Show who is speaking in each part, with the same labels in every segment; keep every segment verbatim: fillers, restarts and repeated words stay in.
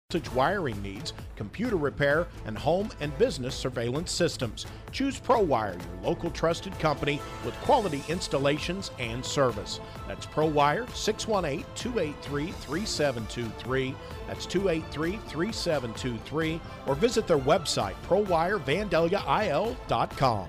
Speaker 1: voltage wiring needs, computer repair, and home and business surveillance systems. Choose ProWire, your local trusted company with quality installations and service. That's ProWire, six one eight, two eight three, three seven two three. That's two eight three, three seven two three. Or visit their website, pro wire vandalia I L dot com.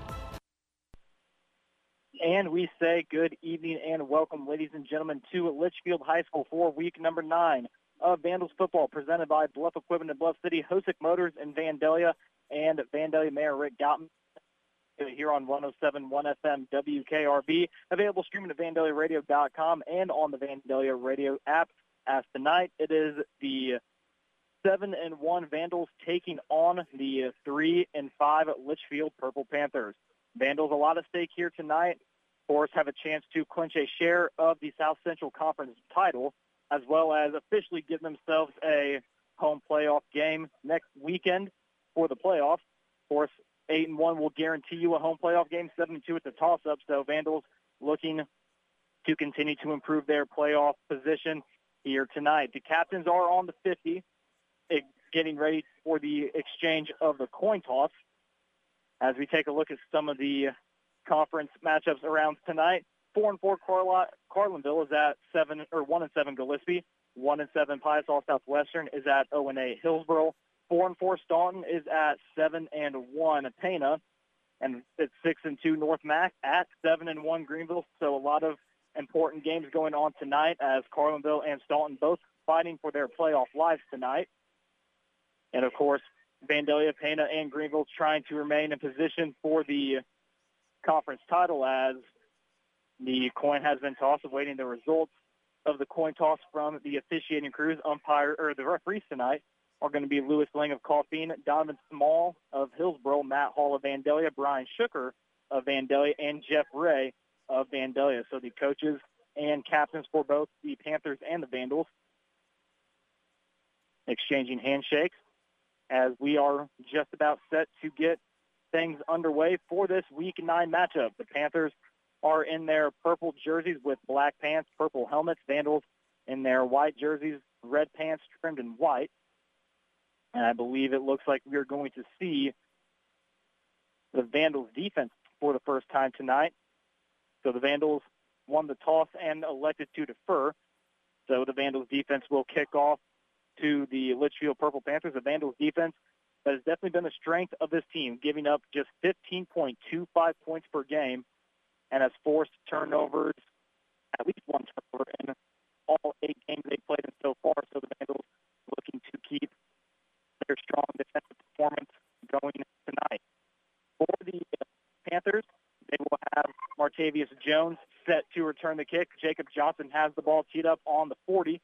Speaker 2: And we say good evening and welcome, ladies and gentlemen, to Litchfield High School for week number nine of Vandals football, presented by Bluff Equipment in Bluff City, Hosick Motors in Vandalia, and Vandalia Mayor Rick Gottman here on one oh seven point one F M W K R B. Available streaming at vandalia radio dot com and on the Vandalia Radio app. As tonight, it is the seven and one Vandals taking on the three and five Litchfield Purple Panthers. Vandals a lot at stake here tonight. Of course, have a chance to clinch a share of the South Central Conference title, as well as officially give themselves a home playoff game next weekend for the playoffs. Of course, eight and one will guarantee you a home playoff game, seven and two at the toss-up. So Vandals looking to continue to improve their playoff position here tonight. The captains are on the fifty, getting ready for the exchange of the coin toss. As we take a look at some of the conference matchups around tonight, four and four Carli- Carlinville is at seven or one and seven Gillespie. One and seven Piasaw Southwestern is at zero and eight Hillsboro. Four and four Staunton is at seven and one Pana, and it's six and two North Mac at seven and one Greenville. So a lot of important games going on tonight, as Carlinville and Staunton both fighting for their playoff lives tonight. And of course, Vandalia, Pana, and Greenville trying to remain in position for the conference title, as the coin has been tossed, awaiting the results of the coin toss from the officiating crews. Umpire or the referees tonight are going to be Lewis Lang of Coffeen, Donovan Small of Hillsboro, Matt Hall of Vandalia, Brian Shooker of Vandalia, and Jeff Ray of Vandalia. So the coaches and captains for both the Panthers and the Vandals exchanging handshakes, as we are just about set to get things underway for this week nine matchup. The Panthers are in their purple jerseys with black pants, purple helmets. Vandals in their white jerseys, red pants trimmed in white. And I believe it looks like we are going to see the Vandals defense for the first time tonight. So the Vandals won the toss and elected to defer. So the Vandals defense will kick off to the Litchfield Purple Panthers. The Vandals defense that has definitely been the strength of this team, giving up just fifteen point two five points per game, and has forced turnovers, at least one turnover, in all eight games they've played in so far. So the Vandals looking to keep their strong defensive performance going tonight. For the Panthers, they will have Martavius Jones set to return the kick. Jacob Johnson has the ball teed up on the forty.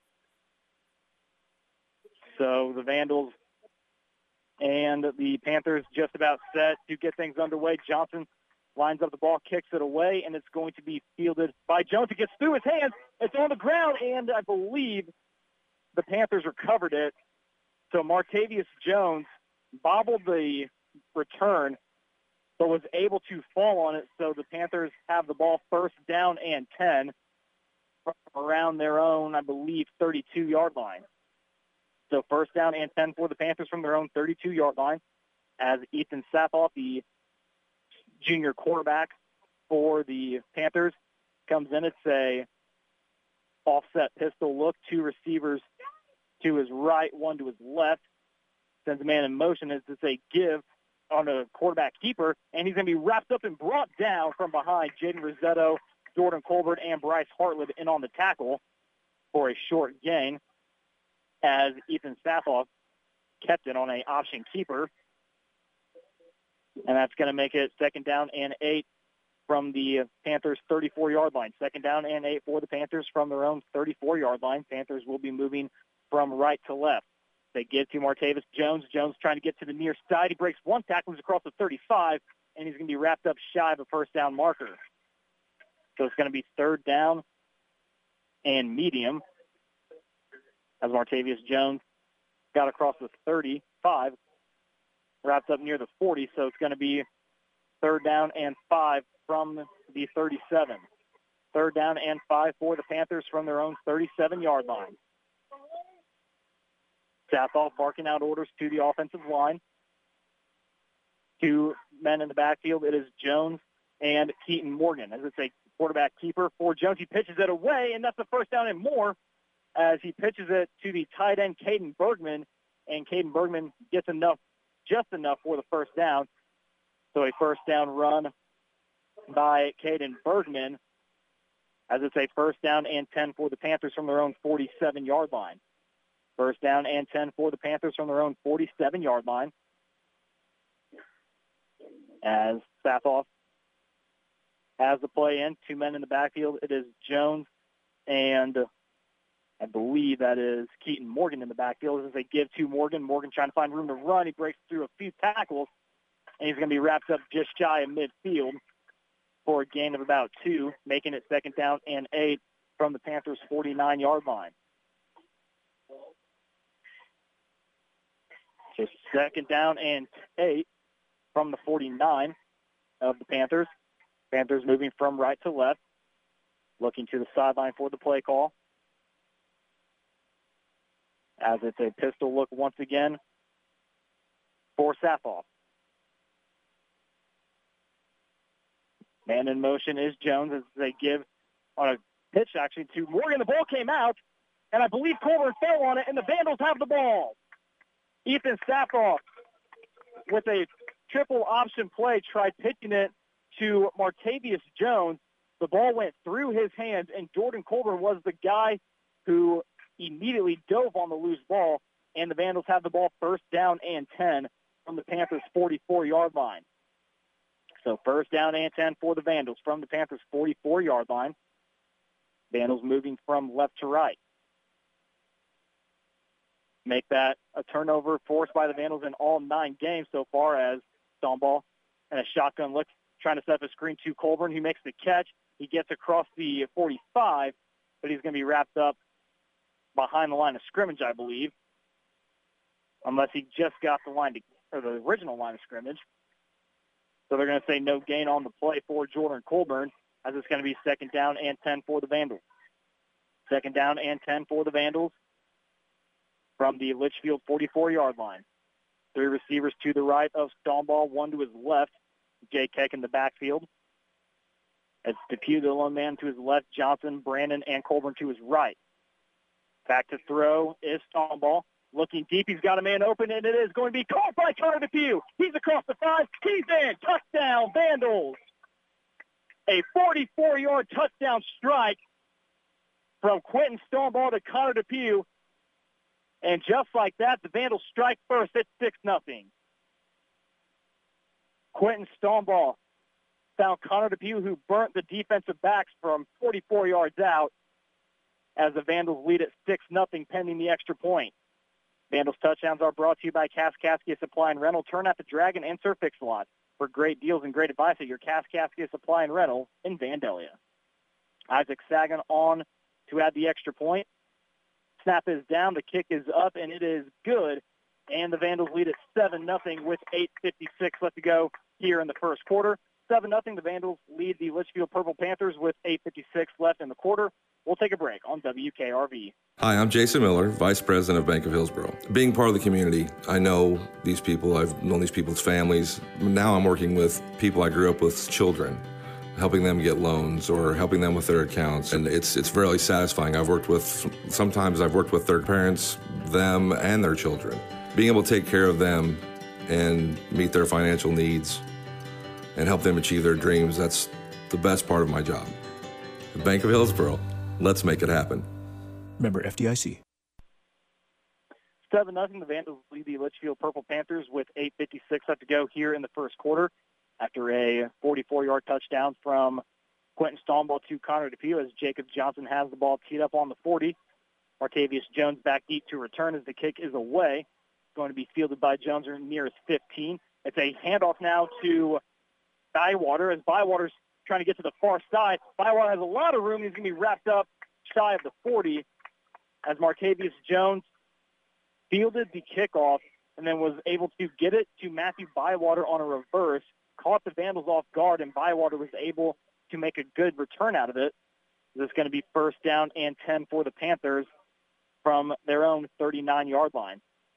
Speaker 2: So the Vandals and the Panthers just about set to get things underway. Johnson lines up the ball, kicks it away, and it's going to be fielded by Jones. It gets through his hands. It's on the ground, and I believe the Panthers recovered it. So Martavius Jones bobbled the return, but was able to fall on it. So the Panthers have the ball first down and ten from around their own, I believe, thirty-two-yard line. So first down and ten for the Panthers from their own thirty-two-yard line, as Ethan Sapoff, the junior quarterback for the Panthers, comes in. It's a offset pistol look, two receivers to his right, one to his left. Sends a man in motion. It's a give on a quarterback keeper, and he's going to be wrapped up and brought down from behind. Jaden Rosetto, Jordan Colbert, and Bryce Hartlett in on the tackle for a short gain, as Ethan Sapoff kept it on an option keeper. And that's going to make it second down and eight from the Panthers' thirty-four-yard line. Second down and eight for the Panthers from their own thirty-four-yard line. Panthers will be moving from right to left. They get to Martavis Jones. Jones trying to get to the near side. He breaks one tackle, he's across the thirty-five, and he's going to be wrapped up shy of a first down marker. So it's going to be third down and medium, as Martavius Jones got across the thirty-five, wrapped up near the forty, so it's going to be third down and five from the thirty-seven. Third down and five for the Panthers from their own thirty-seven-yard line. Sathoff barking out orders to the offensive line. Two men in the backfield. It is Jones and Keaton Morgan. As it's a quarterback keeper for Jones. He pitches it away, and that's the first down and more as he pitches it to the tight end, Caden Bergman, and Caden Bergman gets enough, just enough for the first down. So a first down run by Caden Bergman as it's a first down and ten for the Panthers from their own forty-seven-yard line. First down and ten for the Panthers from their own forty-seven-yard line. As Sathoff has the play in, two men in the backfield. It is Jones and I believe that is Keaton Morgan in the backfield as they give to Morgan. Morgan trying to find room to run. He breaks through a few tackles, and he's going to be wrapped up just shy of midfield for a gain of about two, making it second down and eight from the Panthers' forty-nine-yard line. Just second down and eight from the forty-nine of the Panthers. Panthers moving from right to left, looking to the sideline for the play call. As it's a pistol look once again for Sathoff. Man in motion is Jones as they give on a pitch actually to Morgan. The ball came out, and I believe Colburn fell on it, and the Vandals have the ball. Ethan Sathoff with a triple option play tried pitching it to Martavius Jones. The ball went through his hands, and Jordan Colburn was the guy who immediately dove on the loose ball, and the Vandals have the ball first down and ten from the Panthers' forty-four-yard line. So first down and ten for the Vandals from the Panthers' forty-four-yard line. Vandals moving from left to right. Make that a turnover forced by the Vandals in all nine games so far as Stoneball and a shotgun look trying to set up a screen to Colburn. He makes the catch. He gets across the forty-five, but he's going to be wrapped up behind the line of scrimmage, I believe, unless he just got the line to, or the original line of scrimmage. So they're going to say no gain on the play for Jordan Colburn, as it's going to be second down and ten for the Vandals. Second down and ten for the Vandals from the Litchfield forty-four-yard line. Three receivers to the right of Stoneball, one to his left, Jay Keck in the backfield. It's Depew, the lone man, to his left, Johnson, Brandon, and Colburn to his right. Back to throw is Stoneball. Looking deep, he's got a man open, and it is going to be caught by Connor Depew. He's across the five. He's in. Touchdown, Vandals. A forty-four-yard touchdown strike from Quentin Stoneball to Connor Depew. And just like that, the Vandals strike first at six nothing. Quentin Stoneball found Connor Depew, who burnt the defensive backs from forty-four yards out, as the Vandals lead at six nothing pending the extra point. Vandals touchdowns are brought to you by Kaskaskia Supply and Rental. Turn at the Dragon and Surf Fix lot for great deals and great advice at your Kaskaskia Supply and Rental in Vandalia. Isaac Sagan on to add the extra point. Snap is down, the kick is up, and it is good. And the Vandals lead at seven nothing with eight fifty-six left to go here in the first quarter. seven nothing, the Vandals lead the Litchfield Purple Panthers with eight fifty-six left in the quarter. We'll take a break on W K R V.
Speaker 3: Hi, I'm Jason Miller, Vice President of Bank of Hillsborough. Being part of the community, I know these people, I've known these people's families. Now I'm working with people I grew up with, children, helping them get loans or helping them with their accounts. And it's it's really satisfying. I've worked with, sometimes I've worked with their parents, them, and their children. Being able to take care of them and meet their financial needs and help them achieve their dreams, that's the best part of my job. The Bank of Hillsborough, let's make it happen.
Speaker 4: Member F D I C.
Speaker 2: seven nothing, the Vandals lead the Litchfield Purple Panthers with eight fifty-six left to go here in the first quarter after a forty-four-yard touchdown from Quentin Stoneball to Connor Depew as Jacob Johnson has the ball teed up on the forty. Martavius Jones back deep to return as the kick is away. Going to be fielded by Jones near his fifteen. It's a handoff now to Bywater as Bywater's trying to get to the far side. Bywater has a lot of room. He's going to be wrapped up shy of the forty as Martavius Jones fielded the kickoff and then was able to get it to Matthew Bywater on a reverse, caught the Vandals off guard, and Bywater was able to make a good return out of it. This is going to be first down and ten for the Panthers from their own thirty-nine-yard line.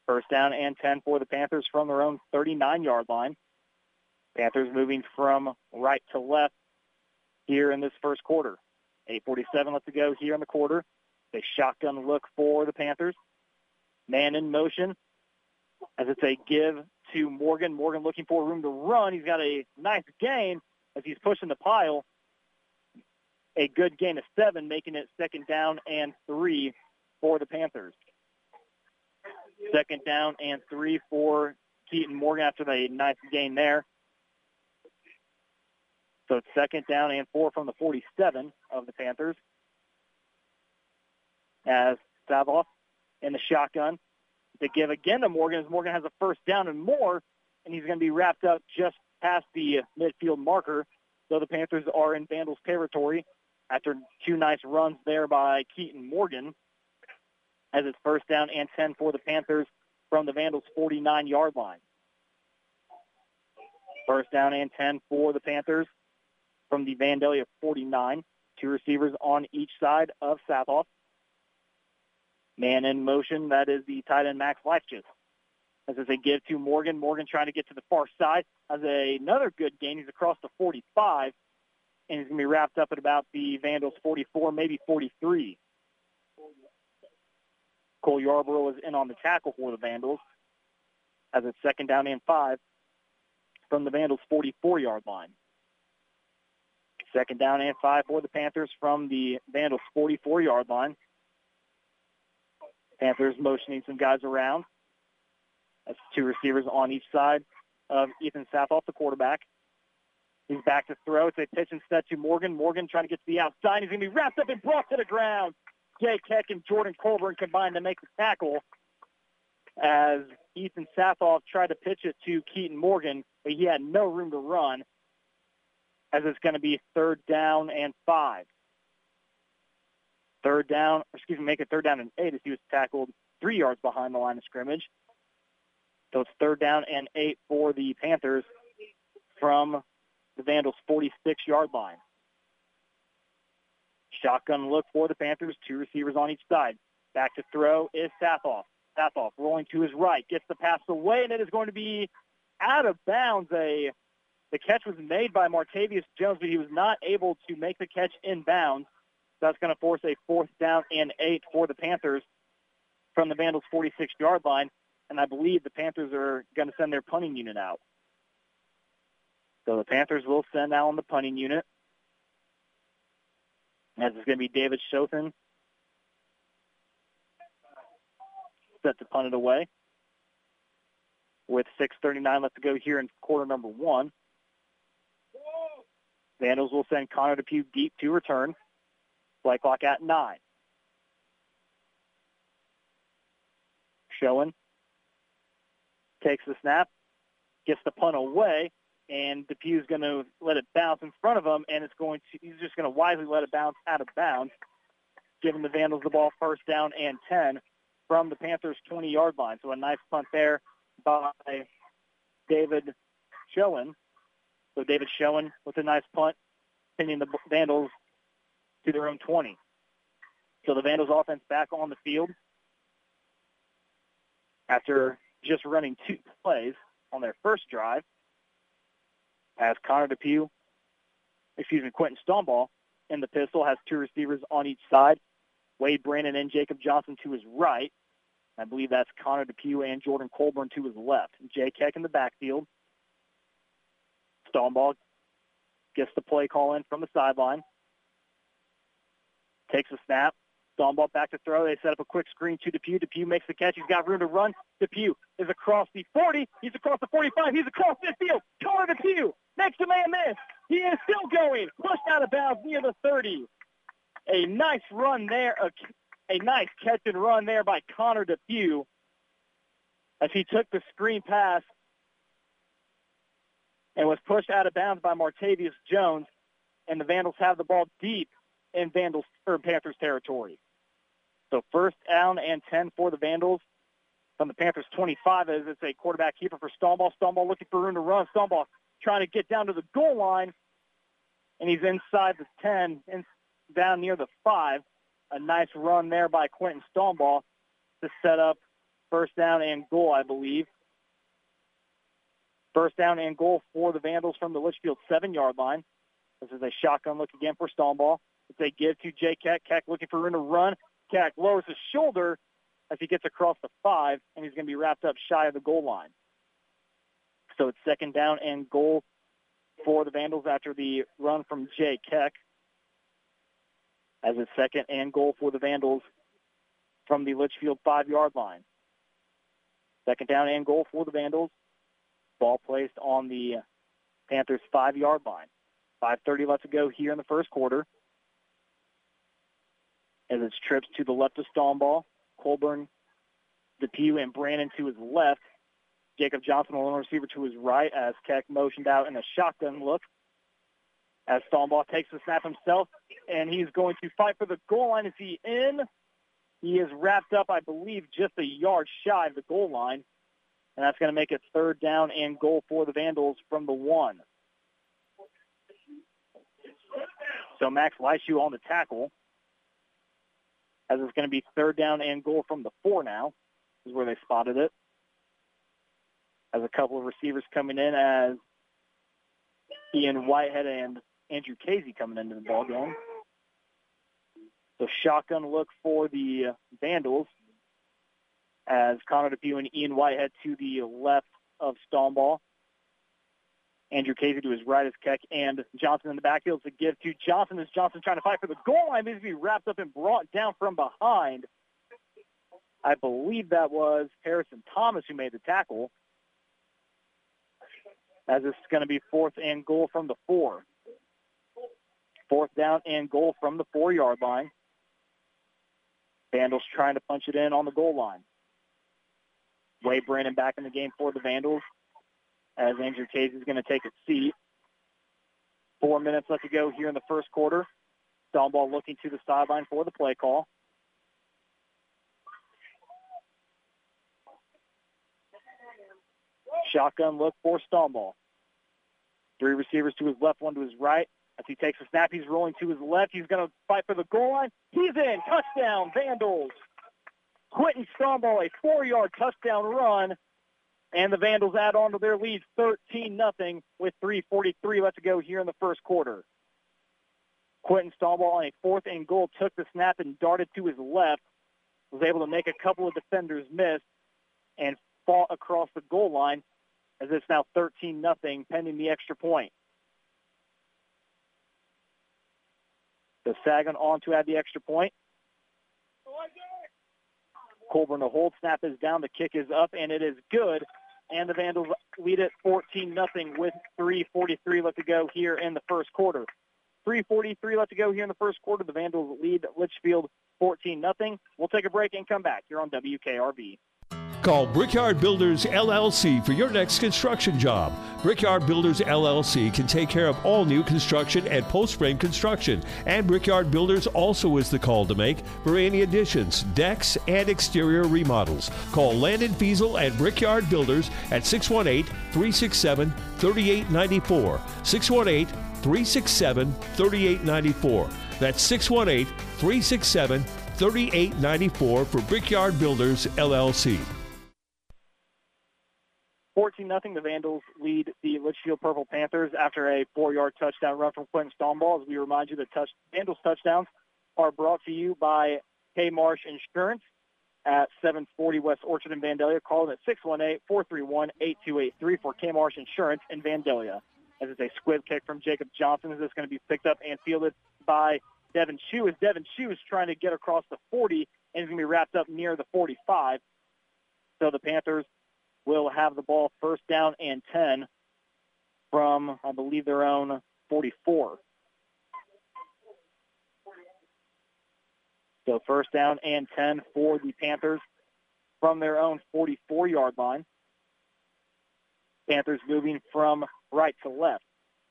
Speaker 2: First down and ten for the Panthers from their own thirty-nine-yard line. Panthers moving from right to left here in this first quarter. eight forty-seven left to go here in the quarter. A shotgun look for the Panthers. Man in motion as it's a give to Morgan. Morgan looking for room to run. He's got a nice gain as he's pushing the pile. A good gain of seven, making it second down and three for the Panthers. Second down and three for Keaton Morgan after the nice gain there. So it's second down and four from the forty-seven of the Panthers. As Savoff in the shotgun to give again to Morgan as Morgan has a first down and more, and he's going to be wrapped up just past the midfield marker. So the Panthers are in Vandals territory after two nice runs there by Keaton Morgan, as it's first down and ten for the Panthers from the Vandals' forty-nine-yard line. First down and ten for the Panthers from the Vandalia forty-nine. Two receivers on each side of Savoff. Man in motion, that is the tight end Max Leifchitz. As they give to Morgan. Morgan trying to get to the far side. Has a, another good gain. He's across the forty-five, and he's going to be wrapped up at about the Vandals forty-four, maybe forty-three. Cole Yarborough is in on the tackle for the Vandals as it's second down and five from the Vandals' forty-four-yard line. Second down and five for the Panthers from the Vandals' forty-four-yard line. Panthers motioning some guys around. That's two receivers on each side of Ethan Savoff, the quarterback. He's back to throw. It's a pitch instead to Morgan. Morgan trying to get to the outside. He's going to be wrapped up and brought to the ground. Jay Keck and Jordan Colburn combined to make the tackle as Ethan Savoff tried to pitch it to Keaton Morgan, but he had no room to run, as it's going to be third down and five. Third down, excuse me, make it third down and eight as he was tackled three yards behind the line of scrimmage. So it's third down and eight for the Panthers from the Vandals' forty-six-yard line. Shotgun look for the Panthers, two receivers on each side. Back to throw is Savoff. Savoff rolling to his right, gets the pass away, and it is going to be out of bounds. A, the catch was made by Martavius Jones, but he was not able to make the catch in bounds. That's going to force a fourth down and eight for the Panthers from the Vandals' forty-six-yard line, and I believe the Panthers are going to send their punting unit out. So the Panthers will send out on the punting unit, as it's going to be David Shothan set to punt it away with six thirty-nine left to go here in quarter number one. Vandals will send Connor Depew deep to return. Play clock at nine. Schoen takes the snap, gets the punt away, and Depew's going to let it bounce in front of him, and it's going to, he's just going to wisely let it bounce out of bounds, giving the Vandals the ball first down and ten from the Panthers' twenty-yard line. So a nice punt there by David Schoen. So David Schoen with a nice punt, pinning the Vandals to their own twenty. So the Vandals offense back on the field after just running two plays on their first drive, as Connor Depew, excuse me, Quentin Stoneball in the pistol has two receivers on each side. Wade Brandon and Jacob Johnson to his right. I believe that's Connor Depew and Jordan Colburn to his left. Jay Keck in the backfield. Stoneball gets the play call in from the sideline. Takes a snap. Stoneball back to throw. They set up a quick screen to Depew. Depew makes the catch. He's got room to run. Depew is across the forty. He's across the forty-five. He's across midfield. Connor Depew makes the man miss. He is still going. Pushed out of bounds near the thirty. A nice run there. A, a nice catch and run there by Connor Depew as he took the screen pass and was pushed out of bounds by Martavius Jones. And the Vandals have the ball deep in Vandals or Panthers territory. So first down and ten for the Vandals from the Panthers twenty-five as it's a quarterback keeper for Stoneball. Stoneball looking for room to run. Stoneball trying to get down to the goal line, and he's inside the ten, in, down near the five. A nice run there by Quentin Stoneball to set up first down and goal, I believe. First down and goal for the Vandals from the Litchfield seven-yard line. This is a shotgun look again for Stoneball. It's a give to Jay Keck. Keck looking for room to run. Keck lowers his shoulder as he gets across the five, and he's going to be wrapped up shy of the goal line. So it's second down and goal for the Vandals after the run from Jay Keck. As it's second and goal for the Vandals from the Litchfield five-yard line. Second down and goal for the Vandals. Ball placed on the Panthers' five-yard line. five thirty left to go here in the first quarter. As it's trips to the left of Stoneball. Colburn, DePew, and Brandon to his left. Jacob Johnson, a lone receiver, to his right as Keck motioned out in a shotgun look. As Stoneball takes the snap himself, and he's going to fight for the goal line. Is he in? He is wrapped up, I believe, just a yard shy of the goal line. And that's going to make it third down and goal for the Vandals from the one. So Max Leishu on the tackle. As it's going to be third down and goal from the four now. This is where they spotted it. As a couple of receivers coming in as Ian Whitehead and Andrew Casey coming into the ball game. So shotgun look for the Vandals as Connor DePew and Ian Whitehead to the left of Stoneball. Andrew Casey to his right as Keck and Johnson in the backfield to give to Johnson as Johnson trying to fight for the goal line. Needs to be wrapped up and brought down from behind. I believe that was Harrison Thomas who made the tackle. As it's going to be fourth and goal from the four. Fourth down and goal from the four-yard line. Vandals trying to punch it in on the goal line. Wade Brandon back in the game for the Vandals as Andrew Casey is going to take a seat. Four minutes left to go here in the first quarter. Stoneball looking to the sideline for the play call. Shotgun look for Stoneball. Three receivers to his left, one to his right. As he takes a snap, he's rolling to his left. He's going to fight for the goal line. He's in. Touchdown, Vandals. Quentin Stoneball, a four-yard touchdown run. And the Vandals add on to their lead thirteen nothing with three forty-three left to go here in the first quarter. Quentin Stoneball on a fourth and goal took the snap and darted to his left. Was able to make a couple of defenders miss and fought across the goal line as it's now thirteen nothing pending the extra point. So Sagan on to add the extra point. Colburn, the hold snap is down, the kick is up, and it is good. And the Vandals lead it fourteen nothing with three forty-three left to go here in the first quarter. three forty-three left to go here in the first quarter. The Vandals lead Litchfield fourteen nothing. We'll take a break and come back here on W K R B.
Speaker 5: Call Brickyard Builders, L L C for your next construction job. Brickyard Builders, L L C can take care of all new construction and post-frame construction. And Brickyard Builders also is the call to make for any additions, decks, and exterior remodels. Call Landon Fiesel at Brickyard Builders at six one eight, three six seven, three eight nine four. six one eight, three six seven, three eight nine four. That's six one eight, three six seven, three eight nine four for Brickyard Builders, L L C.
Speaker 2: fourteen nothing, the Vandals lead the Litchfield Purple Panthers after a four-yard touchdown run from Quentin Stoneball. As we remind you, the touch, Vandals touchdowns are brought to you by K-Marsh Insurance at seven forty West Orchard in Vandalia. Call them at six one eight, four three one, eight two eight three for K-Marsh Insurance in Vandalia. As it's a squib kick from Jacob Johnson, as it's going to be picked up and fielded by Devin Shue. As Devin Shue is trying to get across the forty and is going to be wrapped up near the forty-five. So the Panthers will have the ball first down and ten from, I believe, their own forty-four. So first down and ten for the Panthers from their own forty-four-yard line. Panthers moving from right to left.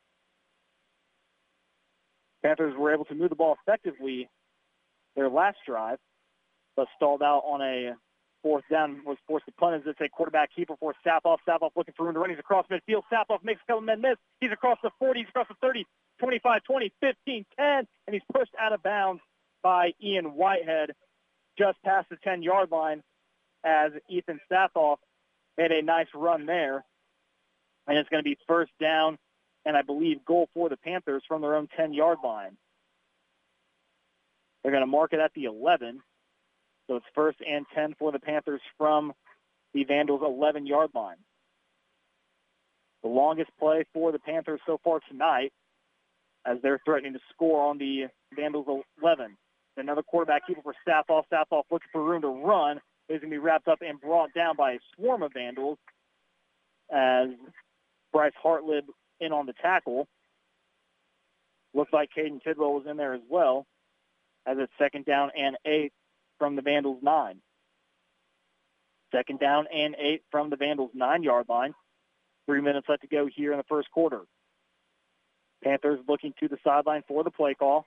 Speaker 2: Panthers were able to move the ball effectively their last drive, but stalled out on a fourth down, was forced to punt as it's a quarterback keeper for Sapoff. Sapoff looking for room to run. He's across midfield. Sapoff makes a couple men miss. He's across the forty. He's across the thirty, twenty-five, twenty, fifteen, ten, and he's pushed out of bounds by Ian Whitehead just past the ten-yard line. as Ethan Sathoff made a nice run there. And it's going to be first down and I believe goal for the Panthers from their own ten-yard line. They're going to mark it at the eleven. So it's first and ten for the Panthers from the Vandals' eleven-yard line. The longest play for the Panthers so far tonight as they're threatening to score on the Vandals' eleven. Another quarterback keeper for Sathoff. Sathoff looking for room to run. He's going to be wrapped up and brought down by a swarm of Vandals as Bryce Hartlib in on the tackle. Looks like Caden Tidwell was in there as well as it's second down and eight from the Vandals' nine. Second down and eight from the Vandals' nine-yard line. Three minutes left to go here in the first quarter. Panthers looking to the sideline for the play call.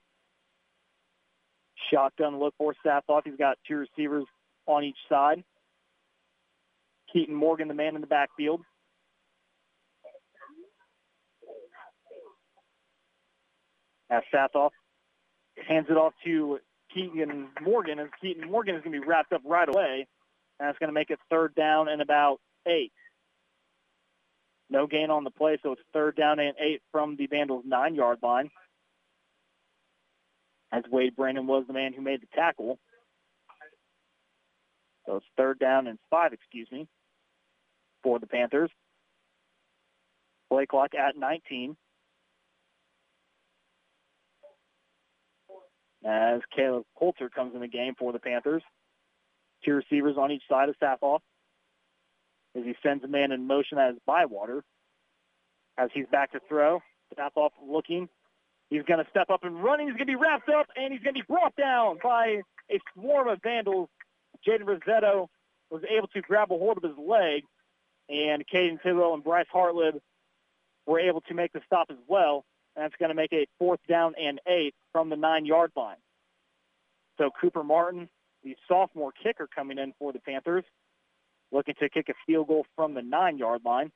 Speaker 2: Shotgun look for Sathoff. He's got two receivers on each side. Keaton Morgan, the man in the backfield. As Sathoff hands it off to Keaton Morgan, as Keaton Morgan is going to be wrapped up right away. And that's going to make it third down and about eight. No gain on the play, so it's third down and eight from the Vandals' nine-yard line. As Wade Brandon was the man who made the tackle. So it's third down and five, excuse me, for the Panthers. Play clock at nineteen. As Caleb Coulter comes in the game for the Panthers. Two receivers on each side of Sathoff. As he sends a man in motion, that is Bywater. As he's back to throw, Sathoff looking. He's going to step up and run. He's going to be wrapped up, and he's going to be brought down by a swarm of Vandals. Jaden Rossetto was able to grab a hold of his leg, and Caden Tidwell and Bryce Hartlib were able to make the stop as well. And that's going to make a fourth down and eight from the nine-yard line. So Cooper Martin, the sophomore kicker coming in for the Panthers, looking to kick a field goal from the nine-yard line.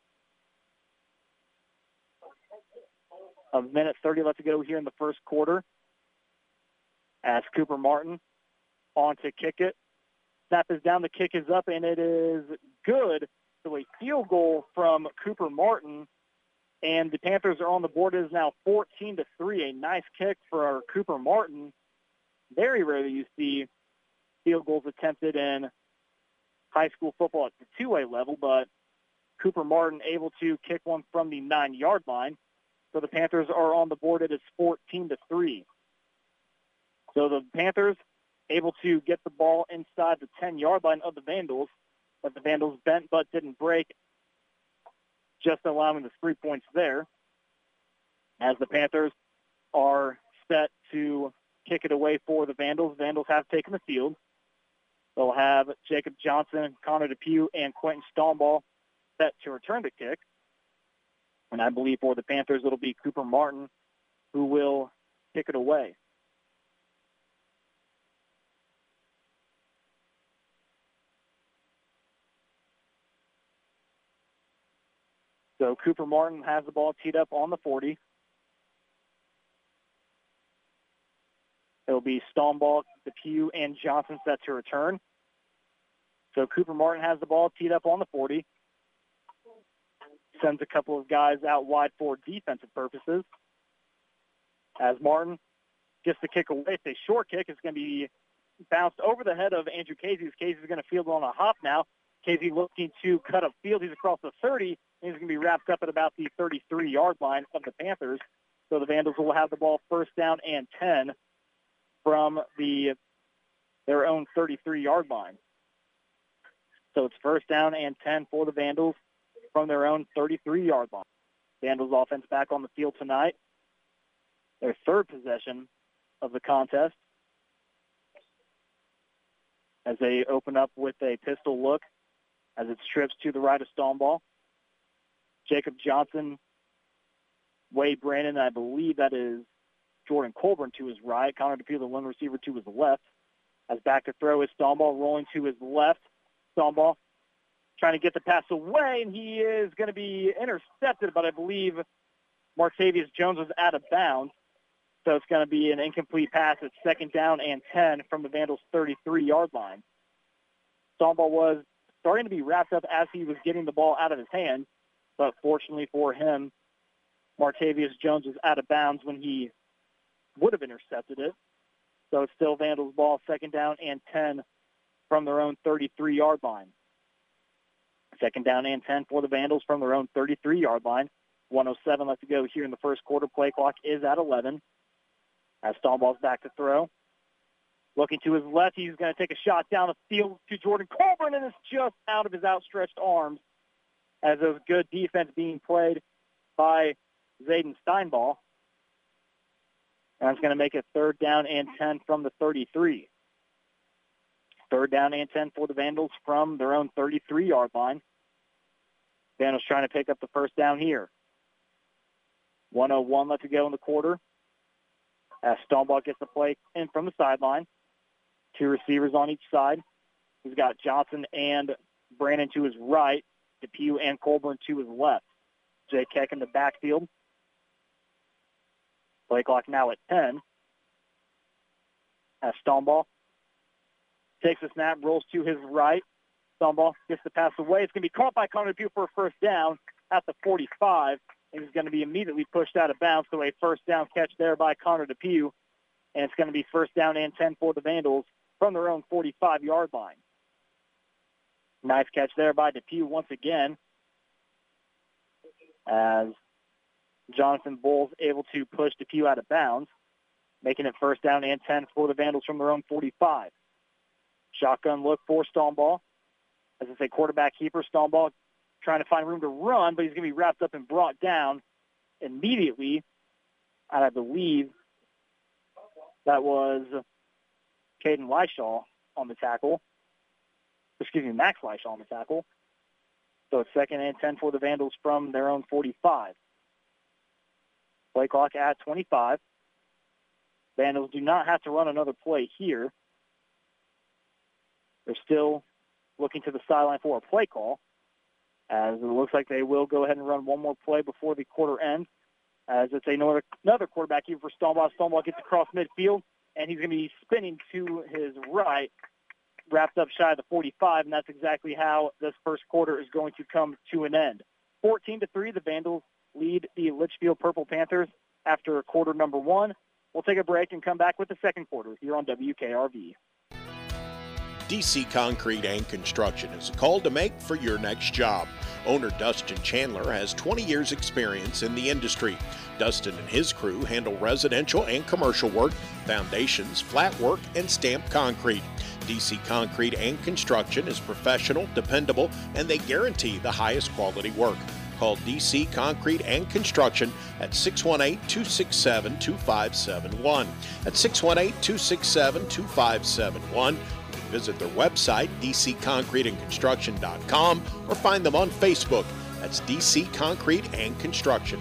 Speaker 2: A minute thirty left to go here in the first quarter. As Cooper Martin on to kick it. Snap is down, the kick is up, and it is good. So a field goal from Cooper Martin. And the Panthers are on the board. It is now fourteen to three. A nice kick for Cooper Martin. Very rarely you see field goals attempted in high school football at the two A level, but Cooper Martin able to kick one from the nine-yard line. So the Panthers are on the board. It is fourteen to three. So the Panthers able to get the ball inside the ten-yard line of the Vandals, but the Vandals bent but didn't break, just allowing the three points there. As the Panthers are set to kick it away for the Vandals, Vandals have taken the field. They'll have Jacob Johnson, Connor Depew, and Quentin Stoneball set to return the kick. And I believe for the Panthers, it'll be Cooper Martin who will kick it away. So Cooper Martin has the ball teed up on the forty. It'll be Stoneball, Depew, and Johnson set to return. So Cooper Martin has the ball teed up on the forty. Sends a couple of guys out wide for defensive purposes. As Martin gets the kick away, it's a short kick. It's going to be bounced over the head of Andrew Casey. Casey's going to field on a hop now. Casey looking to cut up field. He's across the thirty. And he's going to be wrapped up at about the thirty-three-yard line of the Panthers. So the Vandals will have the ball first down and ten from the their own thirty-three-yard line. So it's first down and ten for the Vandals from their own thirty-three-yard line. Vandals offense back on the field tonight. Their third possession of the contest as they open up with a pistol look as it strips to the right of Stoneball. Jacob Johnson, Wade Brandon, I believe that is Jordan Colburn to his right. Connor Depew, the one receiver, to his left. As back to throw is Stoneball rolling to his left. Stoneball trying to get the pass away, and he is going to be intercepted, but I believe Martavius Jones was out of bounds. So it's going to be an incomplete pass at second down and ten from the Vandals' thirty-three-yard line. Stoneball was starting to be wrapped up as he was getting the ball out of his hand, but fortunately for him, Martavius Jones was out of bounds when he would have intercepted it. So it's still Vandals ball, second down and ten from their own thirty-three-yard line. Second down and ten for the Vandals from their own thirty-three-yard line. one oh seven left to go here in the first quarter. Play clock is at eleven. As Stoneball's back to throw. Looking to his left, he's going to take a shot down the field to Jordan Colburn, and it's just out of his outstretched arms as there's good defense being played by Zayden Steinball. And it's going to make it third down and ten from the thirty-three. Third down and ten for the Vandals from their own thirty-three-yard line. Vandals trying to pick up the first down here. one oh one left to go in the quarter. As Stoneball gets the play in from the sideline. Two receivers on each side. He's got Johnson and Brandon to his right, Depew and Colburn to his left. Jay Keck in the backfield. Play clock now at ten. As Stoneball takes a snap, rolls to his right. Stoneball gets the pass away. It's going to be caught by Connor Depew for a first down at the forty-five. And he's going to be immediately pushed out of bounds. So a first down catch there by Connor Depew. And it's going to be first down and ten for the Vandals from their own forty-five-yard line. Nice catch there by Depew once again. As Jonathan Bowles able to push Depew out of bounds, making it first down and ten for the Vandals from their own forty-five. Shotgun look for Stoneball. As I say, quarterback keeper, Stoneball trying to find room to run, but he's going to be wrapped up and brought down immediately. And I believe that was Caden Lyshaw on the tackle. Excuse me, Max Lyshaw on the tackle. So it's second and ten for the Vandals from their own forty-five. Play clock at twenty-five. Vandals do not have to run another play here. They're still looking to the sideline for a play call, as it looks like they will go ahead and run one more play before the quarter ends, as it's another, another quarterback here for Stoneball. Stoneball gets across midfield, and he's going to be spinning to his right, wrapped up shy of the forty-five, and that's exactly how this first quarter is going to come to an end. fourteen to three, the Vandals lead the Litchfield Purple Panthers after quarter number one. We'll take a break and come back with the second quarter here on W K R V.
Speaker 1: D C Concrete and Construction is a call to make for your next job. Owner Dustin Chandler has twenty years experience in the industry. Dustin and his crew handle residential and commercial work, foundations, flat work, and stamped concrete. D C Concrete and Construction is professional, dependable, and they guarantee the highest quality work. Call D C Concrete and Construction at six one eight, two six seven, two five seven one. At six one eight, two six seven, two five seven one. Visit their website, d c concrete and construction dot com, or find them on Facebook. That's D C Concrete and Construction.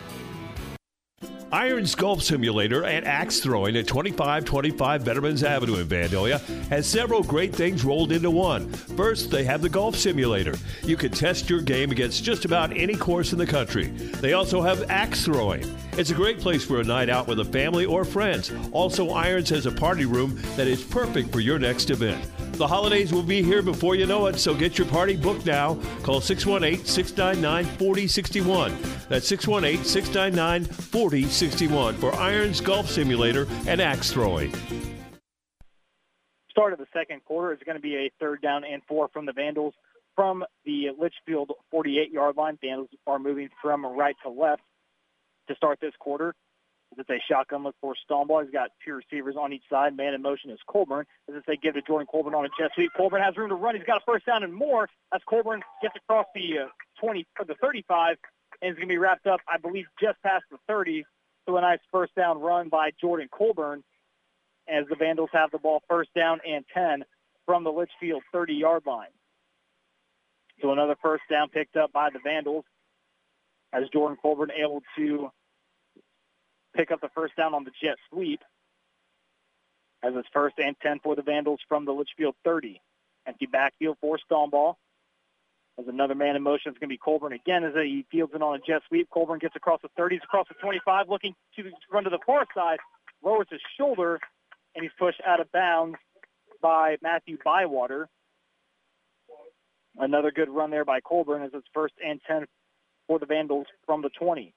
Speaker 5: Irons Golf Simulator and Axe Throwing at twenty-five twenty-five Veterans Avenue in Vandalia has several great things rolled into one. First, they have the golf simulator. You can test your game against just about any course in the country. They also have axe throwing. It's a great place for a night out with a family or friends. Also, Irons has a party room that is perfect for your next event. The holidays will be here before you know it, so get your party booked now. Call six one eight, six nine nine, four zero six one. That's six one eight, six nine nine, four zero six one for Irons Golf Simulator and Axe Throwing.
Speaker 2: Start of the second quarter is going to be a third down and four from the Vandals from the Litchfield forty-eight-yard line. Vandals are moving from right to left to start this quarter. It's a shotgun look for Stoneball. He's got two receivers on each side. Man in motion is Colburn. As they give to Jordan Colburn on a jet sweep. Colburn has room to run. He's got a first down and more as Colburn gets across the uh, twenty or the thirty-five and is going to be wrapped up, I believe, just past the thirty. So a nice first down run by Jordan Colburn as the Vandals have the ball first down and ten from the Litchfield thirty-yard line. So another first down picked up by the Vandals as Jordan Colburn able to pick up the first down on the jet sweep as it's first and ten for the Vandals from the Litchfield thirty. Empty backfield for Stoneball. As another man in motion is going to be Colburn again as he fields it on a jet sweep. Colburn gets across the thirties, across the twenty-five, looking to run to the far side, lowers his shoulder, and he's pushed out of bounds by Matthew Bywater Another good run there by Colburn as it's first and ten for the Vandals from the twenty.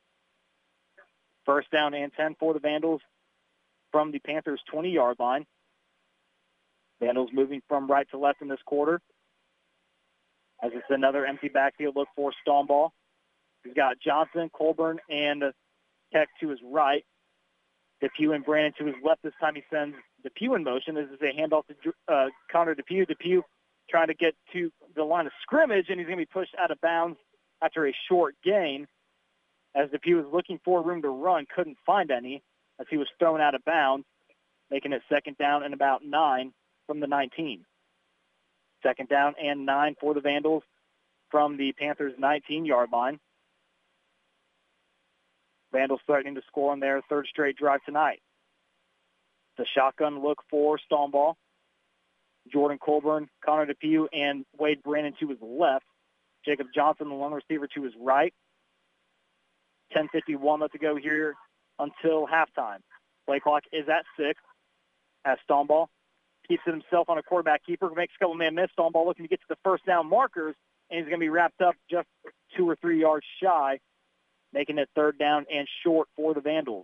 Speaker 2: First down and ten for the Vandals from the Panthers' twenty-yard line. Vandals moving from right to left in this quarter as it's another empty backfield look for Stoneball. He's got Johnson, Colburn, and Keck to his right. Depew and Brandon to his left. This time he sends Depew in motion. This is a handoff to uh, Connor Depew. Depew trying to get to the line of scrimmage, and he's going to be pushed out of bounds after a short gain. As Depew was looking for room to run, couldn't find any as he was thrown out of bounds, making it second down and about nine from the nineteen. Second down and nine for the Vandals from the Panthers' nineteen-yard line. Vandals threatening to score on their third straight drive tonight. The shotgun look for Stoneball. Jordan Colburn, Connor Depew, and Wade Brandon to his left. Jacob Johnson, the long receiver, to his right. ten fifty-one left to go here until halftime. Play clock is at six as Stoneball keeps it himself on a quarterback keeper, makes a couple man miss. Stoneball looking to get to the first down markers, and he's going to be wrapped up just two or three yards shy, making it third down and short for the Vandals.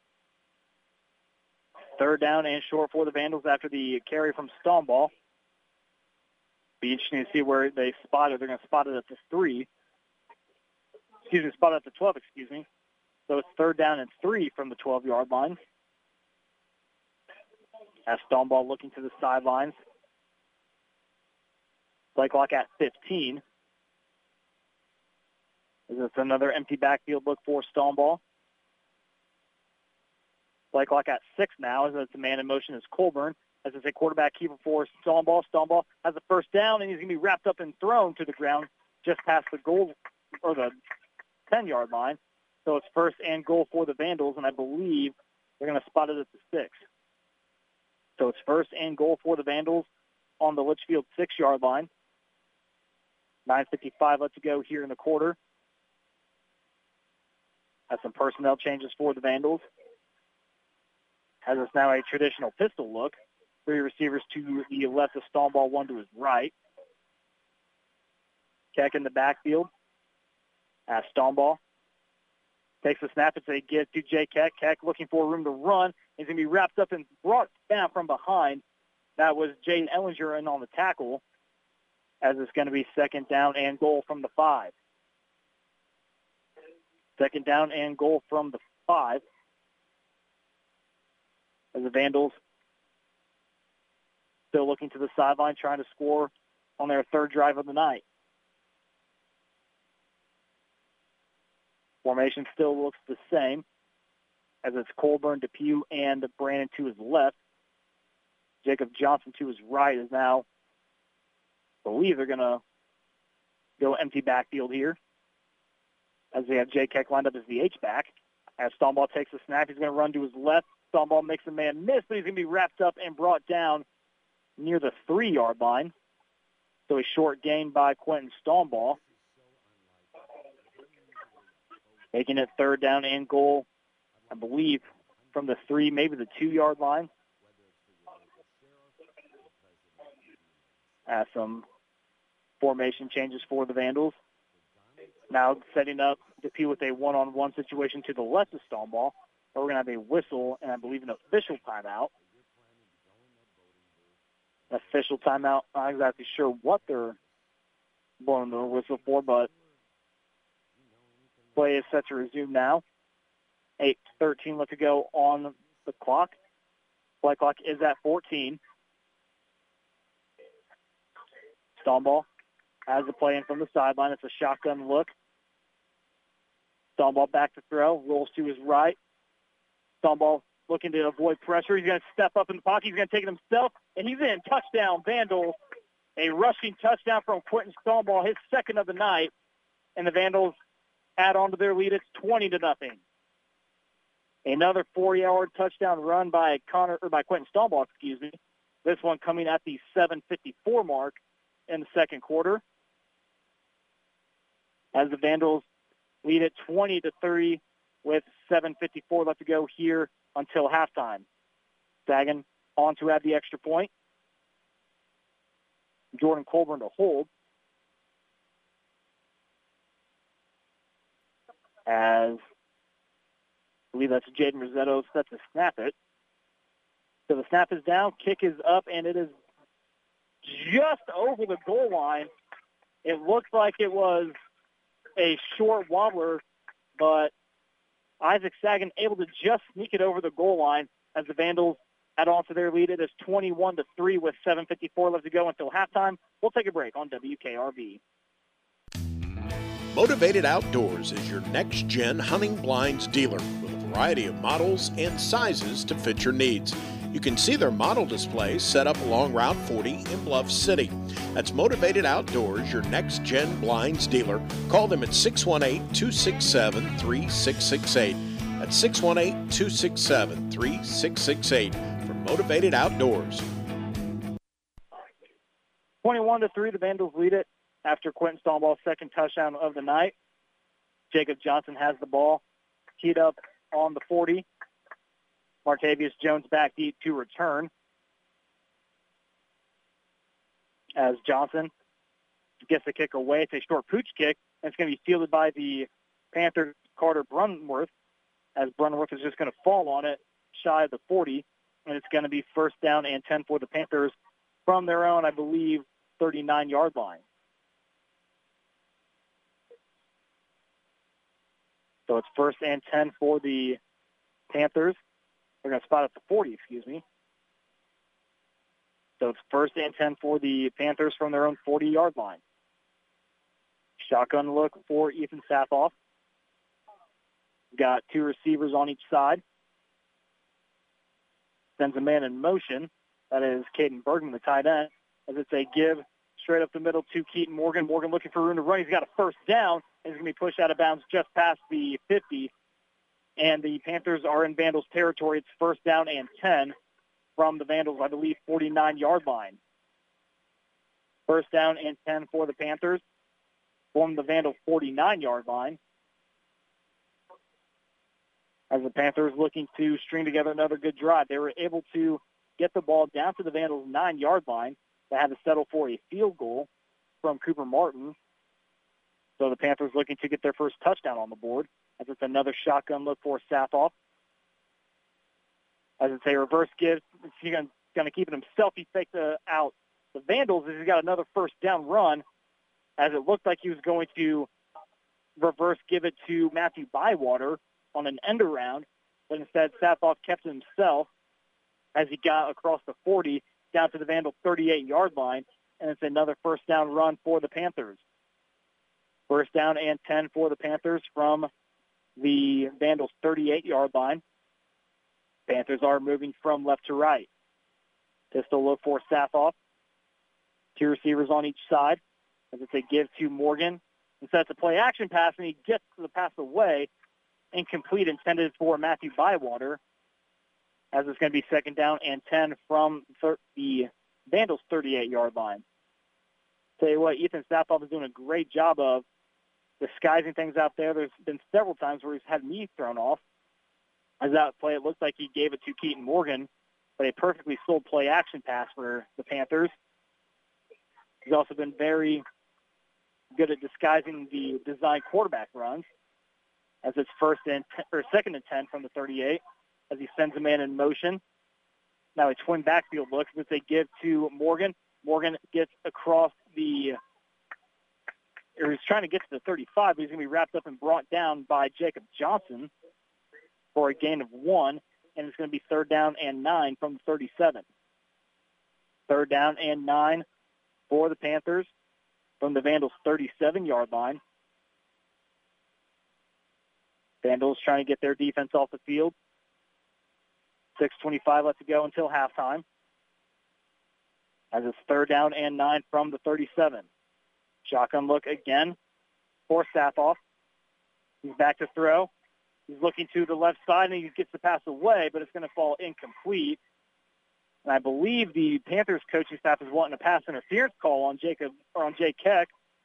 Speaker 2: Third down and short for the Vandals after the carry from Stoneball. Be interesting to see where they spot it. They're going to spot it at the three. Excuse me, spot it at the twelve, excuse me. So it's third down and three from the twelve-yard line. As Stoneball looking to the sidelines. Play clock at fifteen. It's another empty backfield look for Stoneball. Play clock at six now as it's a man in motion is Colburn. As it's a quarterback keeper for Stoneball. Stoneball has a first down, and he's going to be wrapped up and thrown to the ground just past the goal or the ten-yard line. So it's first and goal for the Vandals, and I believe they're going to spot it at the six. So it's first and goal for the Vandals on the Litchfield six-yard line. nine fifty-five left to go here in the quarter. Has some personnel changes for the Vandals. Has us now a traditional pistol look. Three receivers to the left of Stoneball, one to his right. Keck in the backfield. As Stoneball takes the snap. It's a give to Jay Keck. Keck looking for room to run. He's going to be wrapped up and brought down from behind. That was Jaden Ellinger in on the tackle, as it's going to be second down and goal from the five. Second down and goal from the five. As the Vandals still looking to the sideline, trying to score on their third drive of the night. Formation still looks the same, as it's Colburn, Depew, and Brandon to his left. Jacob Johnson to his right is now, I believe they're going to go empty backfield here, as they have Jay Keck lined up as the H-back. As Stoneball takes the snap, he's going to run to his left. Stoneball makes a man miss, but he's going to be wrapped up and brought down near the three-yard line. So a short gain by Quentin Stoneball. Making it third down and goal, I believe, from the three, maybe the two-yard line. Uh, some formation changes for the Vandals. Now setting up Depew with a one-on-one situation to the left of Stoneball. But we're going to have a whistle and I believe an official timeout. Official timeout. I'm not exactly sure what they're blowing the whistle for, but play is set to resume now. eight thirteen left to go on the clock. Play clock is at fourteen. Stoneball has the play in from the sideline. It's a shotgun look. Stoneball back to throw. Rolls to his right. Stoneball looking to avoid pressure. He's going to step up in the pocket. He's going to take it himself, and he's in. Touchdown, Vandals. A rushing touchdown from Quentin Stoneball, his second of the night, and the Vandals add on to their lead. It's twenty to nothing. Another four-yard touchdown run by Connor or by Quentin Stoneball, excuse me. This one coming at the seven fifty-four mark in the second quarter, as the Vandals lead at twenty to three with seven fifty-four left to go here until halftime. Sagan on to add the extra point. Jordan Colburn to hold. as I believe that's Jaden Rossetto set to snap it. So the snap is down, kick is up, and it is just over the goal line. It looks like it was a short wobbler, but Isaac Sagan able to just sneak it over the goal line as the Vandals add on to their lead. It is twenty-one to three with seven fifty-four left to go until halftime. We'll take a break on W K R B.
Speaker 1: Motivated Outdoors is your next-gen hunting blinds dealer with a variety of models and sizes to fit your needs. You can see their model displays set up along Route forty in Bluff City. That's Motivated Outdoors, your next-gen blinds dealer. Call them at six one eight, two six seven, three six six eight. That's six one eight, two six seven, three six six eight for Motivated Outdoors.
Speaker 2: twenty-one to three, the Vandals lead it after Quentin Stoneball's second touchdown of the night. Jacob Johnson has the ball teed up on the forty. Martavius Jones back deep to return as Johnson gets the kick away. It's a short pooch kick, and it's going to be fielded by the Panther Carter Brunworth, as Brunworth is just going to fall on it shy of the forty, and it's going to be first down and ten for the Panthers from their own, I believe, thirty-nine-yard line. So it's first and ten for the Panthers. They're going to spot at the forty, excuse me. So it's first and ten for the Panthers from their own forty-yard line. Shotgun look for Ethan Sathoff. Got two receivers on each side. Sends a man in motion. That is Caden Bergman, the tight end. As it's a give straight up the middle to Keaton Morgan. Morgan looking for room to run. He's got a first down. And he's going to be pushed out of bounds just past the fifty. And the Panthers are in Vandals territory. It's first down and ten from the Vandals, I believe, forty-nine-yard line. First down and ten for the Panthers from the Vandals forty-nine-yard line. As the Panthers looking to string together another good drive. They were able to get the ball down to the Vandals nine-yard line. They had to settle for a field goal from Cooper Martin. So the Panthers looking to get their first touchdown on the board. As it's another shotgun look for Sathoff. As it's a reverse give, he's going to keep it himself. He faked uh, out the Vandals as he got another first down run, as it looked like he was going to reverse give it to Matthew Bywater on an end around, but instead Sathoff kept it himself as he got across the forty down to the Vandal thirty-eight-yard line, and it's another first down run for the Panthers. First down and ten for the Panthers from the Vandals thirty-eight-yard line. Panthers are moving from left to right. Pistol look for Sathoff. Two receivers on each side. As it's a give to Morgan. Instead it's a play action pass, and he gets the pass away. Incomplete, intended for Matthew Bywater. As it's going to be second down and ten from the Vandals thirty-eight-yard line. Tell you what, Ethan Sathoff is doing a great job of disguising things out there. There's been several times where he's had me thrown off. As that play, it looks like he gave it to Keaton Morgan, but a perfectly sold play action pass for the Panthers. He's also been very good at disguising the design quarterback runs, as it's first and ten, or second and ten from the thirty-eight, as he sends a man in motion. Now a twin backfield look, as they give to Morgan. Morgan gets across the, or he's trying to get to the thirty-five, but he's going to be wrapped up and brought down by Jacob Johnson for a gain of one, and it's going to be third down and nine from the thirty-seven. Third down and nine for the Panthers from the Vandals thirty-seven-yard line. Vandals trying to get their defense off the field. six twenty-five left to go until halftime. As it's third down and nine from the thirty-seven. Shotgun look again for Sathoff. He's back to throw. He's looking to the left side, and he gets the pass away, but it's going to fall incomplete. And I believe the Panthers coaching staff is wanting a pass interference call on Jacob or on Jay Keck,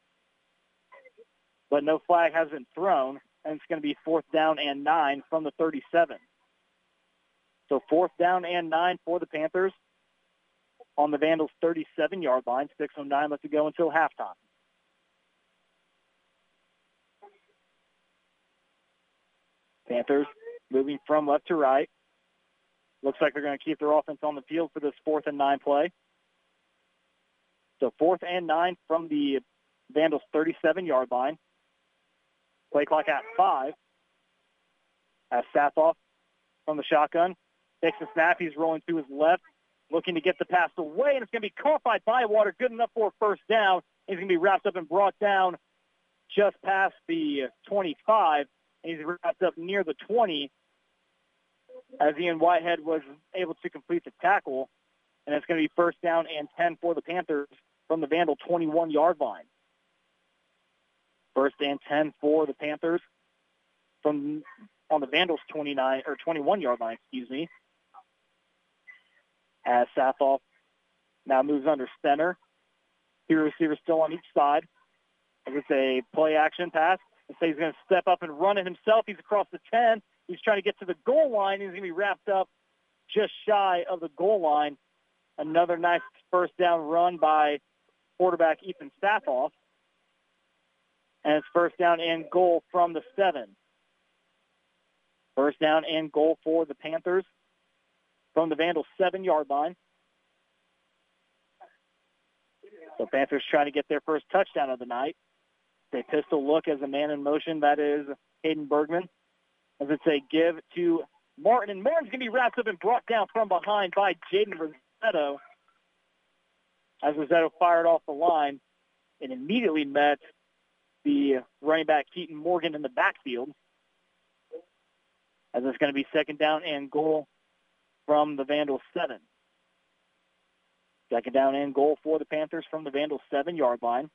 Speaker 2: but no flag has been thrown, and it's going to be fourth down and nine from the thirty-seven. So fourth down and nine for the Panthers on the Vandals thirty-seven-yard line. six oh nine left to go until halftime. Panthers moving from left to right. Looks like they're going to keep their offense on the field for this fourth and nine play. So fourth and nine from the Vandals' thirty-seven-yard line. Play clock at five. As Safoff from the shotgun takes the snap. He's rolling to his left, looking to get the pass away, and it's going to be caught by Bywater. Good enough for a first down. He's going to be wrapped up and brought down just past the twenty-five, and he's wrapped up near the twenty as Ian Whitehead was able to complete the tackle, and it's going to be first down and ten for the Panthers from the Vandal twenty-one-yard line. First and ten for the Panthers from on the Vandals twenty-nine or twenty-one-yard line, excuse me. As Safoff now moves under center. Two receivers still on each side. As it's a play-action pass. And so he's going to step up and run it himself. He's across the ten. He's trying to get to the goal line. He's going to be wrapped up just shy of the goal line. Another nice first down run by quarterback Ethan Safoff. And it's first down and goal from the seven. First down and goal for the Panthers from the Vandals' seven-yard line. So Panthers trying to get their first touchdown of the night. They pistol look as a man in motion. That is Hayden Bergman. As it's a give to Martin. And Martin's going to be wrapped up and brought down from behind by Jaden Rossetto. As Rossetto fired off the line and immediately met the running back Keaton Morgan in the backfield. As it's going to be second down and goal from the Vandals' seven. Second down and goal for the Panthers from the Vandals' seven-yard line.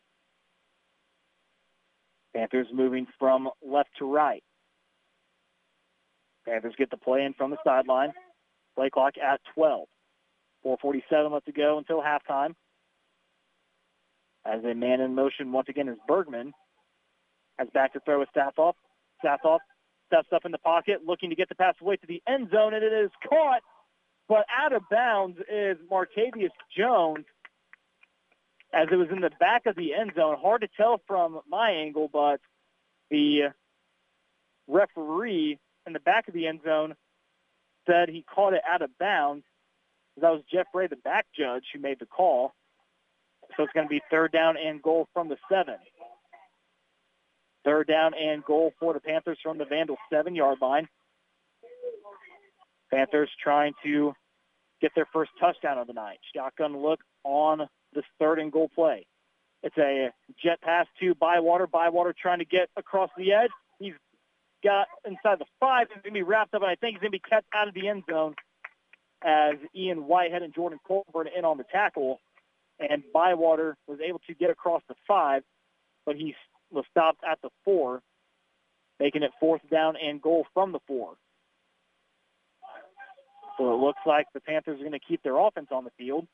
Speaker 2: Panthers moving from left to right. Panthers get the play in from the sideline. Play clock at twelve. four forty-seven left to go until halftime. As a man in motion once again is Bergman. Has back to throw with Safoff. Safoff steps up in the pocket, looking to get the pass away to the end zone, and it is caught, but out of bounds is Martavius Jones, as it was in the back of the end zone. Hard to tell from my angle, but the referee in the back of the end zone said he caught it out of bounds. That was Jeff Ray, the back judge, who made the call. So it's going to be third down and goal from the seven. Third down and goal for the Panthers from the Vandals' seven-yard line. Panthers trying to get their first touchdown of the night. Shotgun look on this third and goal play. It's a jet pass to Bywater. Bywater trying to get across the edge. He's got inside the five. He's going to be wrapped up, and I think he's going to be kept out of the end zone as Ian Whitehead and Jordan Colburn in on the tackle. And Bywater was able to get across the five, but he was stopped at the four, making it fourth down and goal from the four. So it looks like the Panthers are going to keep their offense on the field.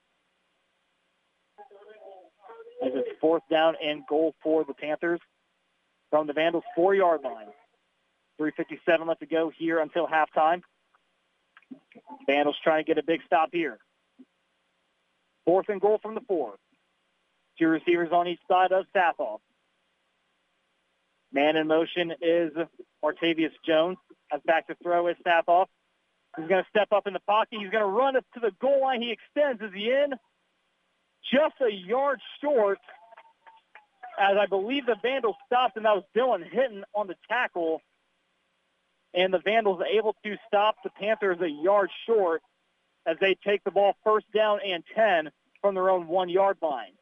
Speaker 2: As it's fourth down and goal for the Panthers from the Vandals' four-yard line. three fifty-seven left to go here until halftime. Vandals trying to get a big stop here. Fourth and goal from the four. Two receivers on each side of Safoff. Man in motion is Martavius Jones. Has back to throw is Safoff. He's going to step up in the pocket. He's going to run up to the goal line. He extends. Is he in? Just a yard short, as I believe the Vandals stopped, and that was Dylan Hinton on the tackle. And the Vandals are able to stop the Panthers a yard short as they take the ball first down and ten from their own one-yard line.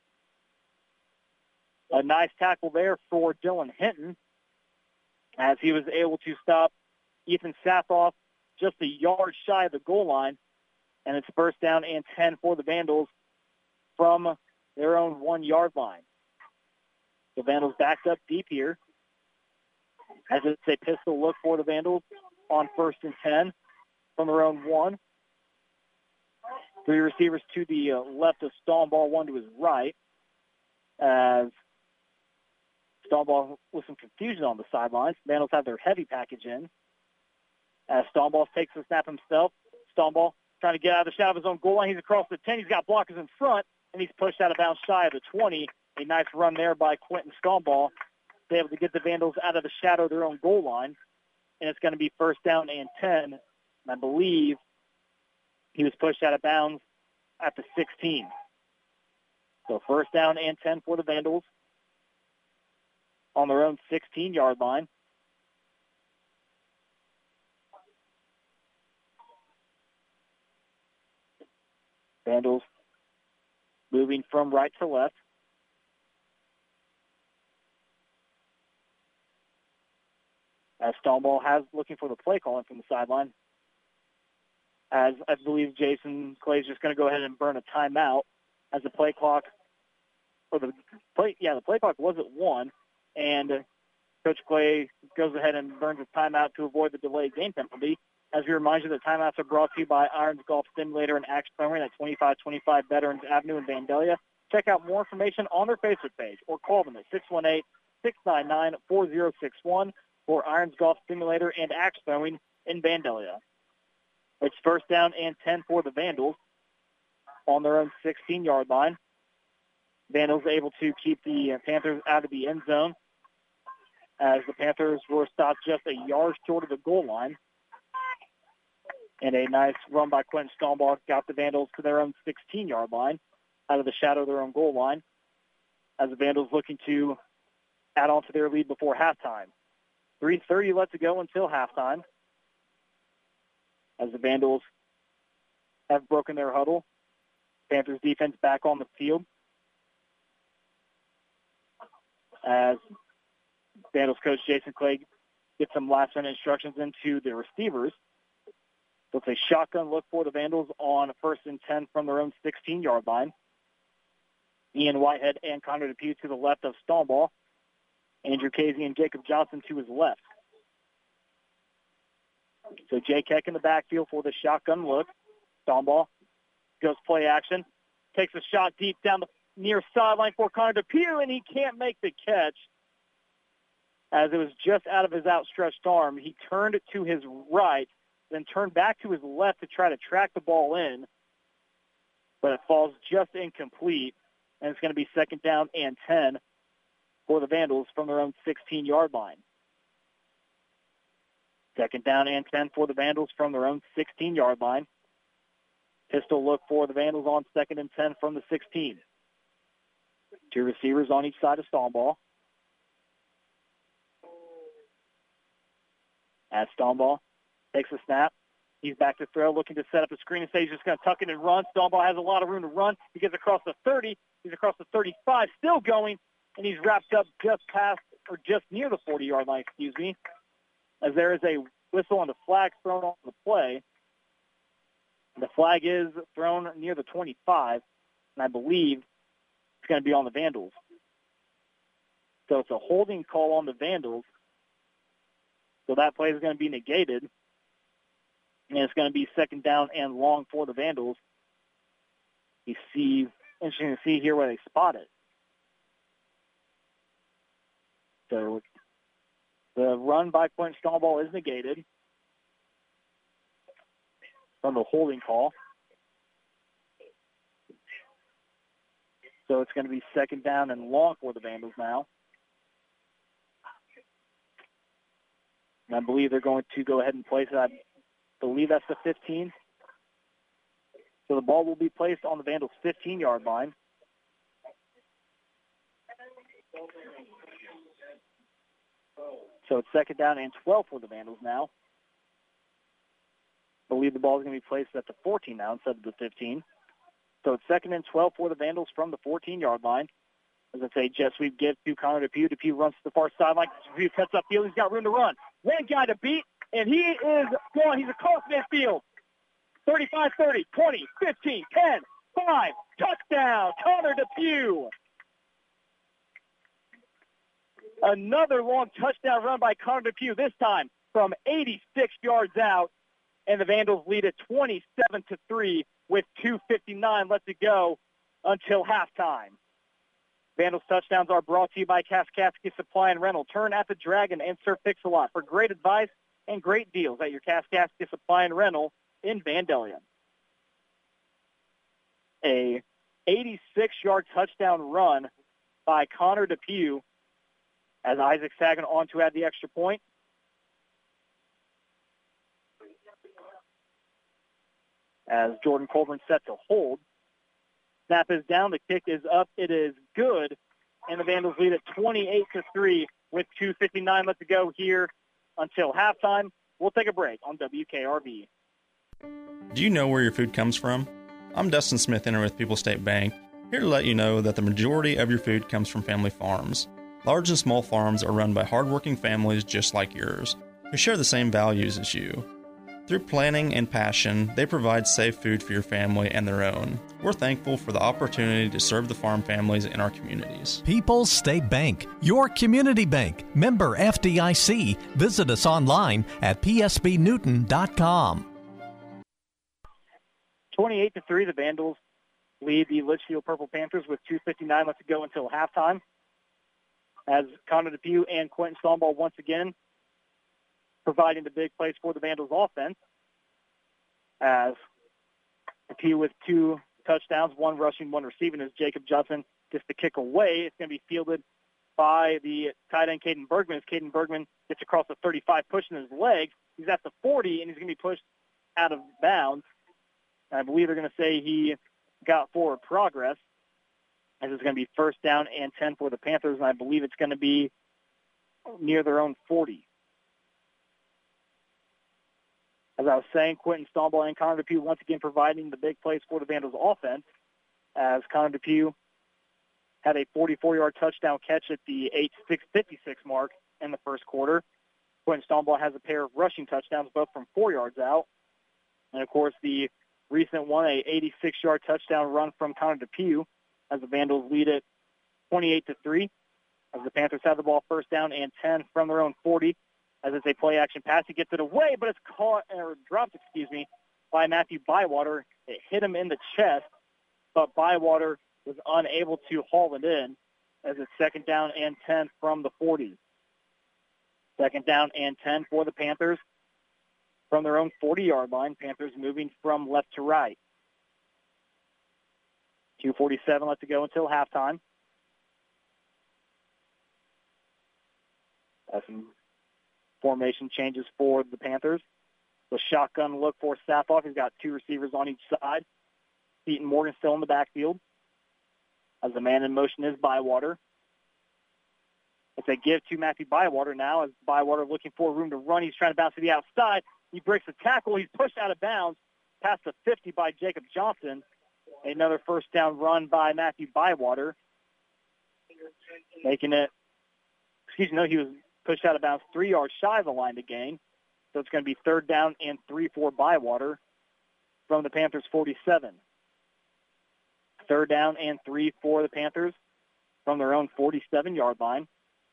Speaker 2: A nice tackle there for Dylan Hinton as he was able to stop Ethan Safoff just a yard shy of the goal line. And it's first down and ten for the Vandals from their own one-yard line. The Vandals backed up deep here as it's a pistol look for the Vandals on first and ten from their own one. Three receivers to the uh, left of Stoneball, one to his right, as Stoneball with some confusion on the sidelines. Vandals have their heavy package in. As Stoneball takes the snap himself. Stoneball trying to get out of the shadow of his own goal line. He's across the ten. He's got blockers in front, and he's pushed out of bounds shy of the twenty. A nice run there by Quentin Stoneball to be able to get the Vandals out of the shadow of their own goal line. and it's going to be first down and ten. And I believe he was pushed out of bounds at the sixteen. So first down and ten for the Vandals on their own sixteen-yard line. Vandals moving from right to left. As Stoneball has looking for the play calling from the sideline. As I believe Jason Clay is just going to go ahead and burn a timeout as the play clock, or the play, yeah, the play clock was at one, and Coach Clay goes ahead and burns a timeout to avoid the delayed game penalty. As we remind you that timeouts are brought to you by Irons Golf Simulator and Axe Primary at twenty-five twenty-five Veterans Avenue in Vandalia. Check out more information on their Facebook page or call them at six one eight, six nine nine, four zero six one for Irons Golf Simulator and Axe Throwing in Vandalia. It's first down and ten for the Vandals on their own sixteen-yard line. Vandals able to keep the Panthers out of the end zone as the Panthers were stopped just a yard short of the goal line. And a nice run by Quentin Stoneball got the Vandals to their own sixteen-yard line out of the shadow of their own goal line as the Vandals looking to add on to their lead before halftime. three thirty left to go until halftime as the Vandals have broken their huddle. Panthers defense back on the field as Vandals coach Jason Clay gets some last-minute instructions into the receivers. So it's a shotgun look for the Vandals on first and ten from their own sixteen-yard line. Ian Whitehead and Connor Depew to the left of Stoneball. Andrew Casey and Jacob Johnson to his left. So Jay Keck in the backfield for the shotgun look. Stoneball goes play action. Takes a shot deep down the near sideline for Connor Depew, and he can't make the catch as it was just out of his outstretched arm. He turned it to his right, then turned back to his left to try to track the ball in, but it falls just incomplete, and it's going to be second down and ten for the Vandals from their own sixteen-yard line. Second down and ten for the Vandals from their own sixteen-yard line. Pistol look for the Vandals on second and ten from the sixteen. Two receivers on each side of Stoneball. As Stoneball takes a snap. He's back to throw, looking to set up a screen and say he's just going to tuck it and run. Stoneball has a lot of room to run. He gets across the thirty. He's across the thirty-five, still going, and he's wrapped up just past, or just near the forty-yard line, excuse me, as there is a whistle and a flag thrown on the play. The flag is thrown near the twenty-five, and I believe it's going to be on the Vandals. So it's a holding call on the Vandals. So that play is going to be negated. And it's going to be second down and long for the Vandals. You see, interesting to see here where they spot it. So the run by Quentin Stoneball is negated from the holding call. So it's going to be second down and long for the Vandals now. And I believe they're going to go ahead and place it. I believe that's the fifteen. So the ball will be placed on the Vandals' fifteen-yard line. So it's second down and twelve for the Vandals now. I believe the ball is going to be placed at the fourteen now instead of the fifteen. So it's second and twelve for the Vandals from the fourteen-yard line. As I say, jet sweep gives to Connor Depew. Depew runs to the far sideline. Depew cuts upfield. He's got room to run. One guy to beat, and he is going. He's across midfield. thirty-five, thirty, twenty, fifteen, ten, five. Touchdown, Connor Depew. Another long touchdown run by Connor Depew, this time from eighty-six yards out. And the Vandals lead at twenty-seven to three with two fifty-nine left to go until halftime. Vandals touchdowns are brought to you by Kaskaskia Supply and Rental. Turn at the Dragon and Sir Fix-A-Lot for great advice and great deals at your Kaskaskia Supply and Rental in Vandalia. A eighty-six-yard touchdown run by Connor Depew as Isaac Sagan on to add the extra point. as Jordan Colburn set to hold. Snap is down. The kick is up. It is good. And the Vandals lead at twenty-eight to three with two fifty-nine left to go here until halftime. We'll take a break on W K R V.
Speaker 6: Do you know where your food comes from? I'm Dustin Smith, enter with People's State Bank, here to let you know that the majority of your food comes from family farms. Large and small farms are run by hardworking families just like yours, who share the same values as you. Through planning and passion, they provide safe food for your family and their own. We're thankful for the opportunity to serve the farm families in our communities.
Speaker 7: People's State Bank, your community bank. Member F D I C. Visit us online at p s b newton dot com.
Speaker 2: twenty-eight to three, the Vandals lead the Litchfield Purple Panthers with two fifty-nine left to go until halftime. As Connor DePew and Quentin Stoneball once again providing the big plays for the Vandals offense. As DePew with two touchdowns, one rushing, one receiving, as Jacob Judson gets the kick away. It's going to be fielded by the tight end, Caden Bergman. As Caden Bergman gets across the thirty-five, pushing his legs. He's at the forty, and he's going to be pushed out of bounds. I believe they're going to say he got forward progress, as it's going to be first down and ten for the Panthers, and I believe it's going to be near their own forty. As I was saying, Quentin Stoneball and Connor DePew once again providing the big plays for the Vandals offense, as Connor DePew had a forty-four-yard touchdown catch at the eight six fifty-six mark in the first quarter. Quentin Stoneball has a pair of rushing touchdowns, both from four yards out. And, of course, the recent one, a eighty-six-yard touchdown run from Connor DePew, as the Vandals lead it twenty-eight to three, as the Panthers have the ball first down and ten from their own forty. As it's a play-action pass, he gets it away, but it's caught or dropped, excuse me, by Matthew Bywater. It hit him in the chest, but Bywater was unable to haul it in, as it's second down and ten from the forty. Second down and ten for the Panthers from their own forty-yard line. Panthers moving from left to right. two forty-seven left to go until halftime. That's some formation changes for the Panthers. The shotgun look for Safoff. He's got two receivers on each side. Peyton Morgan still in the backfield, as the man in motion is Bywater. It's a give to Matthew Bywater now, as Bywater looking for room to run. He's trying to bounce to the outside. He breaks the tackle. He's pushed out of bounds past the fifty by Jacob Johnson. Another first down run by Matthew Bywater, making it, excuse me, no, he was pushed out of bounds three yards shy of the line to gain. So it's going to be third down and three for Bywater from the Panthers' forty-seven. Third down and three for the Panthers from their own forty-seven-yard line.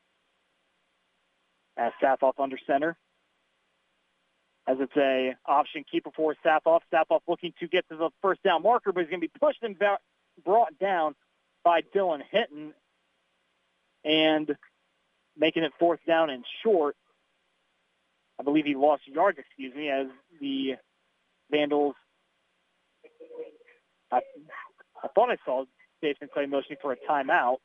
Speaker 2: As Safoff under center. As it's a option keeper for Safoff. Safoff looking to get to the first down marker, but he's going to be pushed and brought down by Dylan Hinton. And making it fourth down and short. I believe he lost yards, excuse me, as the Vandals, I, I thought I saw Jason Clay motioning for a timeout.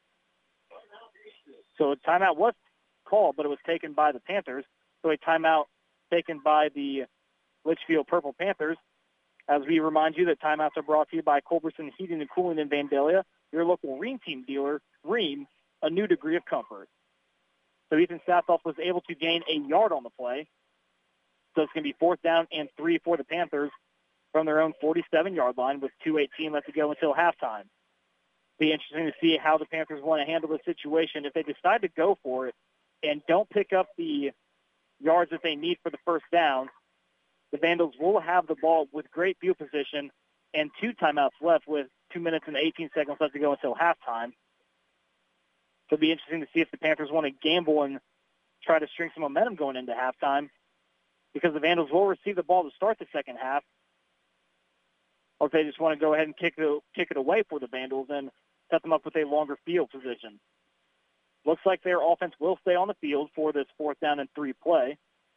Speaker 2: So a timeout was called, but it was taken by the Panthers. So a timeout taken by the Litchfield Purple Panthers. As we remind you that timeouts are brought to you by Culberson Heating and Cooling in Vandalia, your local Ream Team dealer. Ream, a new degree of comfort. So Ethan Safoff was able to gain a yard on the play. So it's going to be fourth down and three for the Panthers from their own forty-seven-yard line with two eighteen left to go until halftime. Be interesting to see how the Panthers want to handle the situation. If they decide to go for it and don't pick up the yards that they need for the first down, the Vandals will have the ball with great field position and two timeouts left with two minutes and eighteen seconds left to go until halftime. So it'll be interesting to see if the Panthers want to gamble and try to string some momentum going into halftime, because the Vandals will receive the ball to start the second half, or if they just want to go ahead and kick it, kick it away for the Vandals and set them up with a longer field position. Looks like their offense will stay on the field for this fourth down and three play.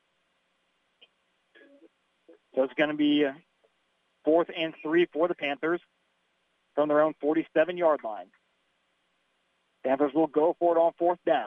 Speaker 2: So it's going to be fourth and three for the Panthers from their own forty-seven-yard line. Panthers will go for it on fourth down.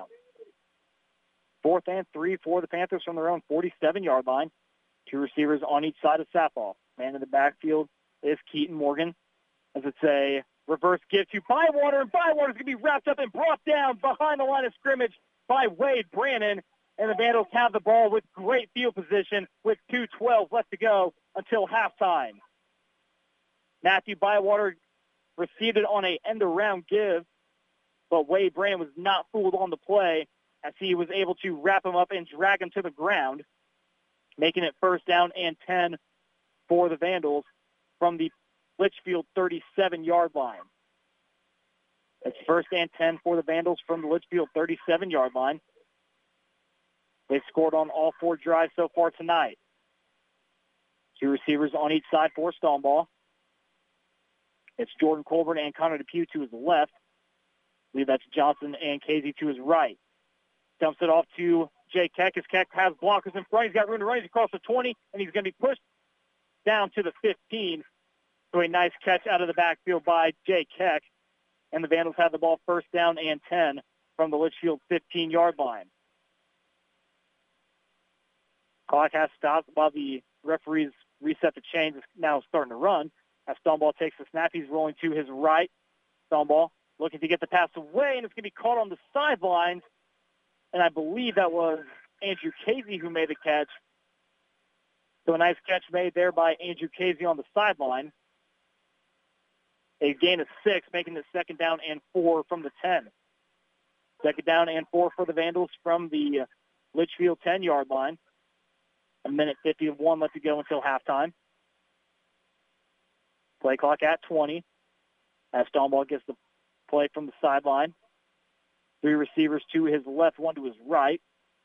Speaker 2: Fourth and three for the Panthers from their own forty-seven-yard line. Two receivers on each side of Safoff. Man in the backfield is Keaton Morgan. As it's a reverse give to Bywater, and Bywater's going to be wrapped up and brought down behind the line of scrimmage by Wade Brannon. And the Vandals have the ball with great field position with two twelve left to go until halftime. Matthew Bywater received it on a end-around give, but Wade Brannon was not fooled on the play as he was able to wrap him up and drag him to the ground, making it first down and ten for the Vandals from the Litchfield thirty-seven-yard line. It's first and ten for the Vandals from the Litchfield thirty-seven-yard line. They've scored on all four drives so far tonight. Two receivers on each side for Stoneball. It's Jordan Colburn and Connor Depew to his left. I believe that's Johnson and Casey to his right. Dumps it off to Jay Keck as Keck has blockers in front. He's got room to run. He's across the twenty, and he's going to be pushed down to the fifteen. So a nice catch out of the backfield by Jay Keck. And the Vandals have the ball first down and ten from the Litchfield fifteen-yard line. Clock has stopped while the referees reset the chains. It's now starting to run. As Stoneball takes the snap, he's rolling to his right. Stoneball looking to get the pass away, and it's going to be caught on the sidelines. And I believe that was Andrew Casey who made the catch. So a nice catch made there by Andrew Casey on the sideline. A gain of six, making it second down and four from the ten. Second down and four for the Vandals from the Litchfield ten-yard line. A minute fifty-one left to go until halftime. Play clock at twenty. As Stoneball gets the play from the sideline. Three receivers to his left, one to his right.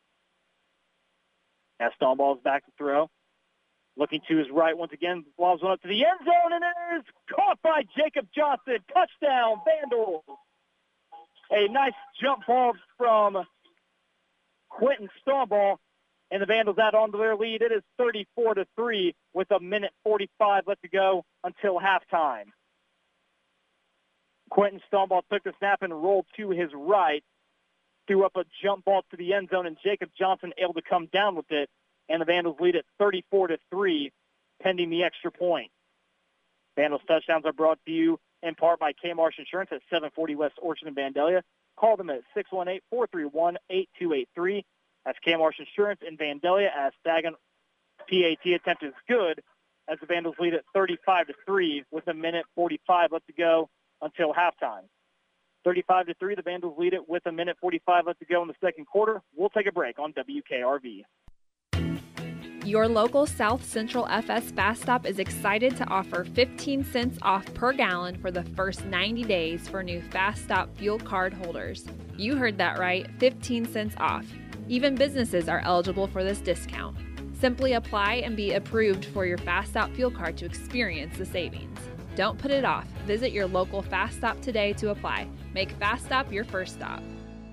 Speaker 2: As Stoneball is back to throw. Looking to his right once again. Lobs one up to the end zone, and it is caught by Jacob Johnson. Touchdown, Vandals. A nice jump ball from Quentin Stoneball. And the Vandals add on to their lead. It is thirty-four to three with a minute forty-five left to go until halftime. Quentin Stoneball took the snap and rolled to his right, threw up a jump ball to the end zone, and Jacob Johnson able to come down with it. And the Vandals lead at thirty-four to three, pending the extra point. Vandals touchdowns are brought to you in part by K-Marsh Insurance at seven forty West Orchard in Vandalia. Call them at six one eight, four three one, eight two eight three. That's K-Marsh Insurance in Vandalia as Sagan P A T attempt is good as the Vandals lead at thirty-five to three with a minute forty-five left to go until halftime. thirty-five to three, the Vandals lead it with a minute forty-five left to go in the second quarter. We'll take a break on W K R V.
Speaker 8: Your local South Central F S Fast Stop is excited to offer fifteen cents off per gallon for the first ninety days for new Fast Stop fuel card holders. You heard that right, fifteen cents off. Even businesses are eligible for this discount. Simply apply and be approved for your Fast Stop fuel card to experience the savings. Don't put it off. Visit your local Fast Stop today to apply. Make Fast Stop your first stop.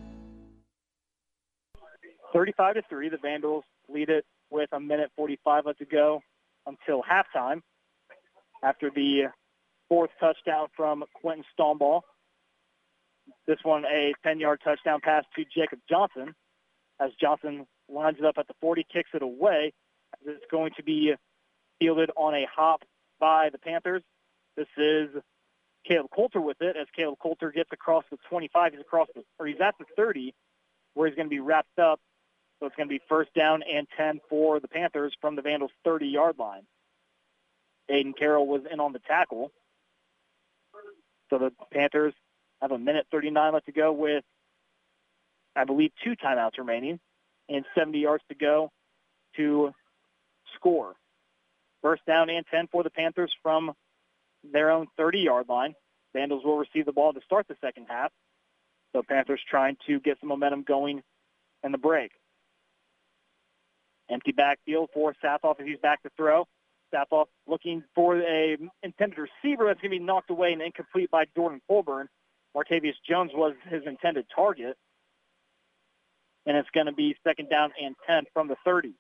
Speaker 2: thirty-five to three, the Vandals lead it with a minute forty-five left to go until halftime. After the fourth touchdown from Quentin Stoneball. This one a ten-yard touchdown pass to Jacob Johnson. As Johnson lines it up at the forty, kicks it away. It's going to be fielded on a hop by the Panthers. This is Caleb Coulter with it, as Caleb Coulter gets across the twenty-five. He's across the, or he's at the thirty, where he's going to be wrapped up. So it's going to be first down and ten for the Panthers from the Vandals' thirty-yard line. Aiden Carroll was in on the tackle. So the Panthers have a minute thirty-nine left to go with, I believe, two timeouts remaining and seventy yards to go to score. First down and ten for the Panthers from their own thirty-yard line. Vandals will receive the ball to start the second half. So Panthers trying to get some momentum going in the break. Empty backfield for Sathoff as he's back to throw. Sathoff looking for a intended receiver that's going to be knocked away and incomplete by Jordan Colburn. Martavius Jones was his intended target. And it's going to be second down and ten from the thirty.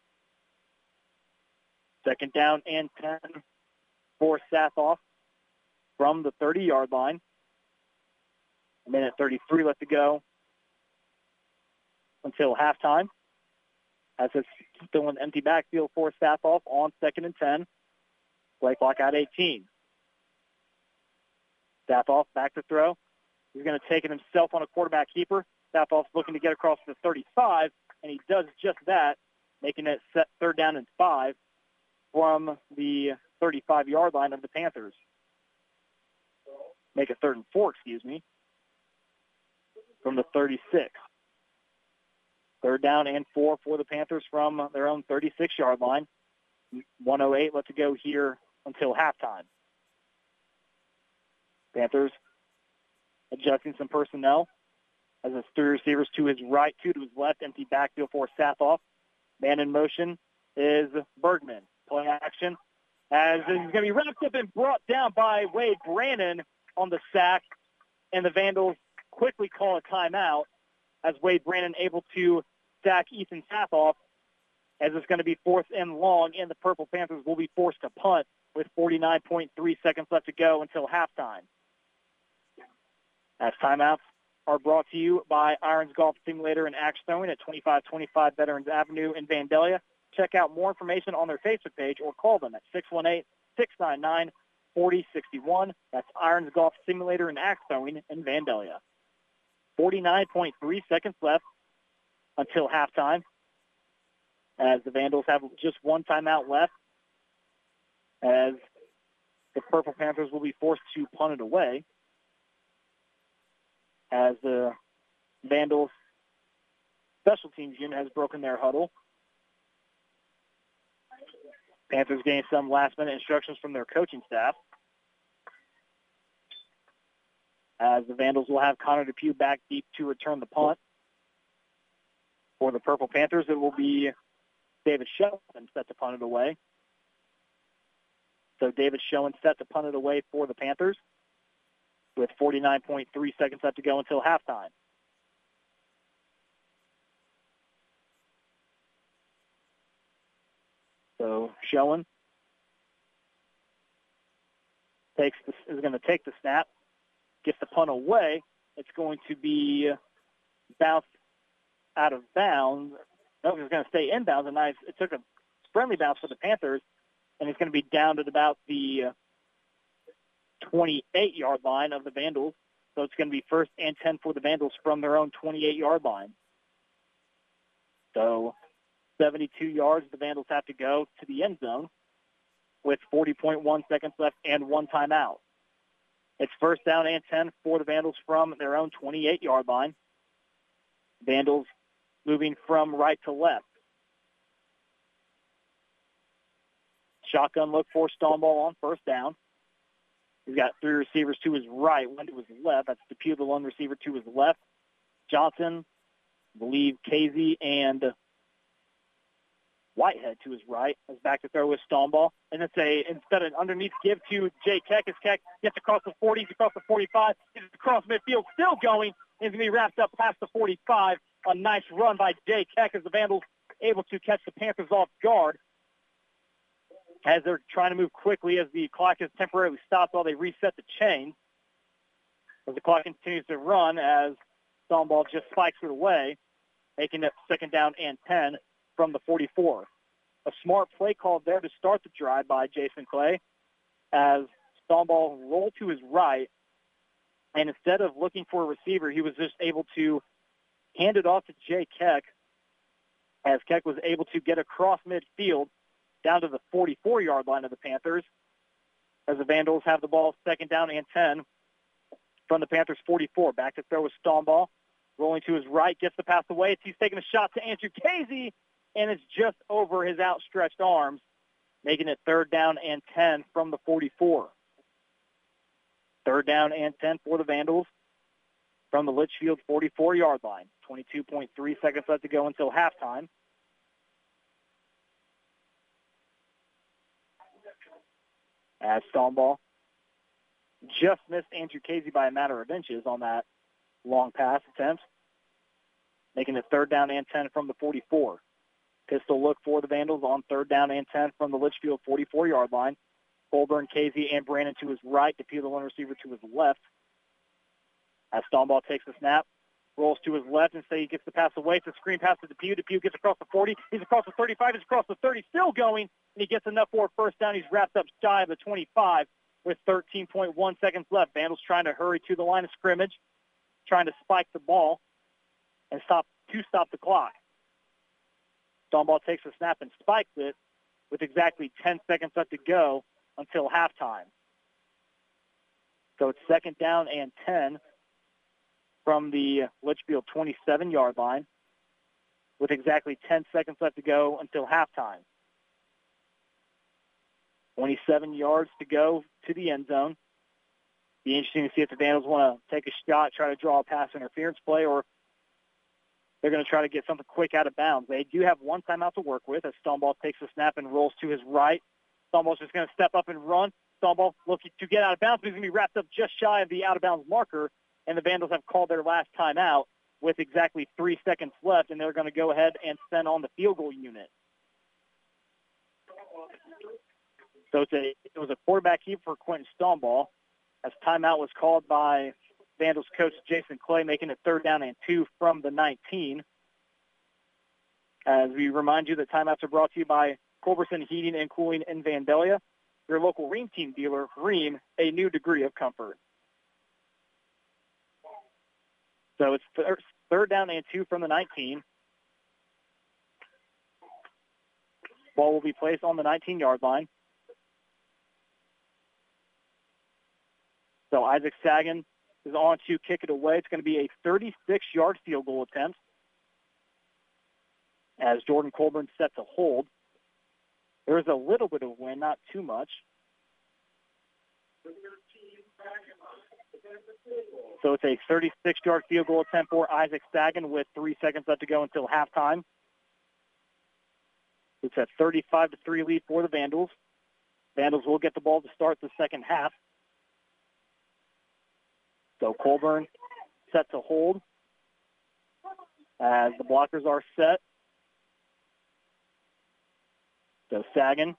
Speaker 2: Second down and ten for Sathoff from the thirty-yard line. A minute thirty-three left to go until halftime. As it's still an empty backfield for Sathoff on second and ten. Play clock at eighteen. Safoff back to throw. He's going to take it himself on a quarterback keeper. Safoff's looking to get across the thirty-five, and he does just that, making it set third down and five from the thirty-five-yard line of the Panthers. Make it third and four, excuse me, from the thirty-six. Third down and four for the Panthers from their own thirty-six-yard line. one oh eight left to go here until halftime. Panthers adjusting some personnel as his three receivers to his right, two to his left, empty backfield for Safoff. Man in motion is Bergman. Play action as he's going to be wrapped up and brought down by Wade Brannon on the sack, and the Vandals quickly call a timeout as Wade Brannon able to sack Ethan Safoff, as it's going to be fourth and long, and the Purple Panthers will be forced to punt with forty-nine point three seconds left to go until halftime. As timeouts are brought to you by Irons Golf Simulator and Axe Throwing at twenty-five twenty-five Veterans Avenue in Vandalia. Check out more information on their Facebook page or call them at six one eight, six nine nine, four oh six one. That's Irons Golf Simulator and Axe Throwing in Vandalia. forty-nine point three seconds left until halftime, as the Vandals have just one timeout left, as the Purple Panthers will be forced to punt it away, as the Vandals special teams unit has broken their huddle. Panthers getting some last-minute instructions from their coaching staff, as the Vandals will have Connor DePue back deep to return the punt. For the Purple Panthers, it will be David Schoen set to punt it away. So David Schoen set to punt it away for the Panthers with forty-nine point three seconds left to go until halftime. So Schoen takes the, is going to take the snap, gets the punt away. It's going to be bounced out of bounds. No, it was going to stay in bounds. And nice. It took a friendly bounce for the Panthers, and it's going to be down at about the twenty-eight-yard line of the Vandals. So it's going to be first and ten for the Vandals from their own twenty-eight-yard line. So seventy-two yards the Vandals have to go to the end zone with forty point one seconds left and one timeout. It's first down and ten for the Vandals from their own twenty-eight-yard line. Vandals moving from right to left. Shotgun look for Stoneball on first down. He's got three receivers to his right, one to his left. That's DePue, the lone receiver, to his left. Johnson, I believe Casey, and Whitehead to his right. Is back to throw with Stoneball. And it's a, instead of underneath give to Jay Keck, as Keck gets across the forty, he's across the forty-five, he's across midfield, still going. He's going to be wrapped up past the forty-five. A nice run by Jay Keck as the Vandals able to catch the Panthers off guard as they're trying to move quickly as the clock is temporarily stopped while they reset the chain. As the clock continues to run as Stoneball just spikes it away, making it second down and ten from the forty-four. A smart play call there to start the drive by Jason Clay as Stoneball rolled to his right, and instead of looking for a receiver, he was just able to hand it off to Jay Keck as Keck was able to get across midfield down to the forty-four-yard line of the Panthers as the Vandals have the ball second down and ten from the Panthers forty-four. Back to throw with Stoneball. Rolling to his right, gets the pass away. He's taking a shot to Andrew Casey, and it's just over his outstretched arms, making it third down and ten from the forty-four. Third down and ten for the Vandals from the Litchfield forty-four-yard line. twenty-two point three seconds left to go until halftime. As Stoneball just missed Andrew Casey by a matter of inches on that long pass attempt, making it third down and ten from the forty-four. Pistol look for the Vandals on third down and ten from the Litchfield forty-four-yard line. Colburn, Casey, and Brandon to his right. DePue, the one receiver, to his left. As Stoneball takes the snap, rolls to his left, and say he gets the pass away. It's a screen pass to Depew. Depew gets across the forty. He's across the thirty-five. He's across the thirty. Still going, and he gets enough for a first down. He's wrapped up shy of the twenty-five with thirteen point one seconds left. Vandals trying to hurry to the line of scrimmage, trying to spike the ball and stop to stop the clock. Stoneball takes the snap and spikes it with exactly ten seconds left to go until halftime. So it's second down and ten from the Litchfield twenty-seven-yard line with exactly ten seconds left to go until halftime. twenty-seven yards to go to the end zone. Be interesting to see if the Vandals want to take a shot, try to draw a pass interference play, or they're going to try to get something quick out of bounds. They do have one timeout to work with as Stoneball takes the snap and rolls to his right. Stoneball's just going to step up and run. Stoneball looking to get out of bounds, but he's going to be wrapped up just shy of the out-of-bounds marker, and the Vandals have called their last timeout with exactly three seconds left, and they're going to go ahead and send on the field goal unit. So it's a, it was a quarterback keep for Quentin Stoneball as timeout was called by Vandals coach Jason Clay, making it third down and two from the nineteen. As we remind you that timeouts are brought to you by Culberson Heating and Cooling in Vandalia, your local Ream Team dealer. Ream, a new degree of comfort. So it's thir- third down and two from the nineteen. Ball will be placed on the nineteen-yard line. So Isaac Sagan is on to kick it away. It's going to be a thirty-six-yard field goal attempt as Jordan Colburn set to hold. There's a little bit of wind, not too much. So it's a thirty-six-yard field goal attempt for Isaac Sagan with three seconds left to go until halftime. It's a thirty-five to three lead for the Vandals. Vandals will get the ball to start the second half. So Colburn set to hold as the blockers are set. So Sagan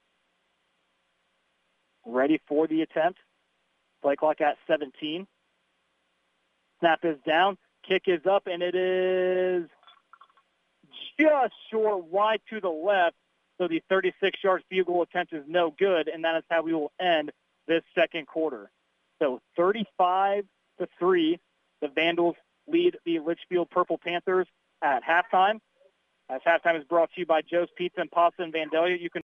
Speaker 2: ready for the attempt. Play clock at seventeen. Snap is down. Kick is up, and it is just short wide to the left. So the thirty-six-yard field goal attempt is no good, and that is how we will end this second quarter. So thirty-five to three, the Vandals lead the Litchfield Purple Panthers at halftime. As halftime is brought to you by Joe's Pizza and Pasta in Vandalia. You can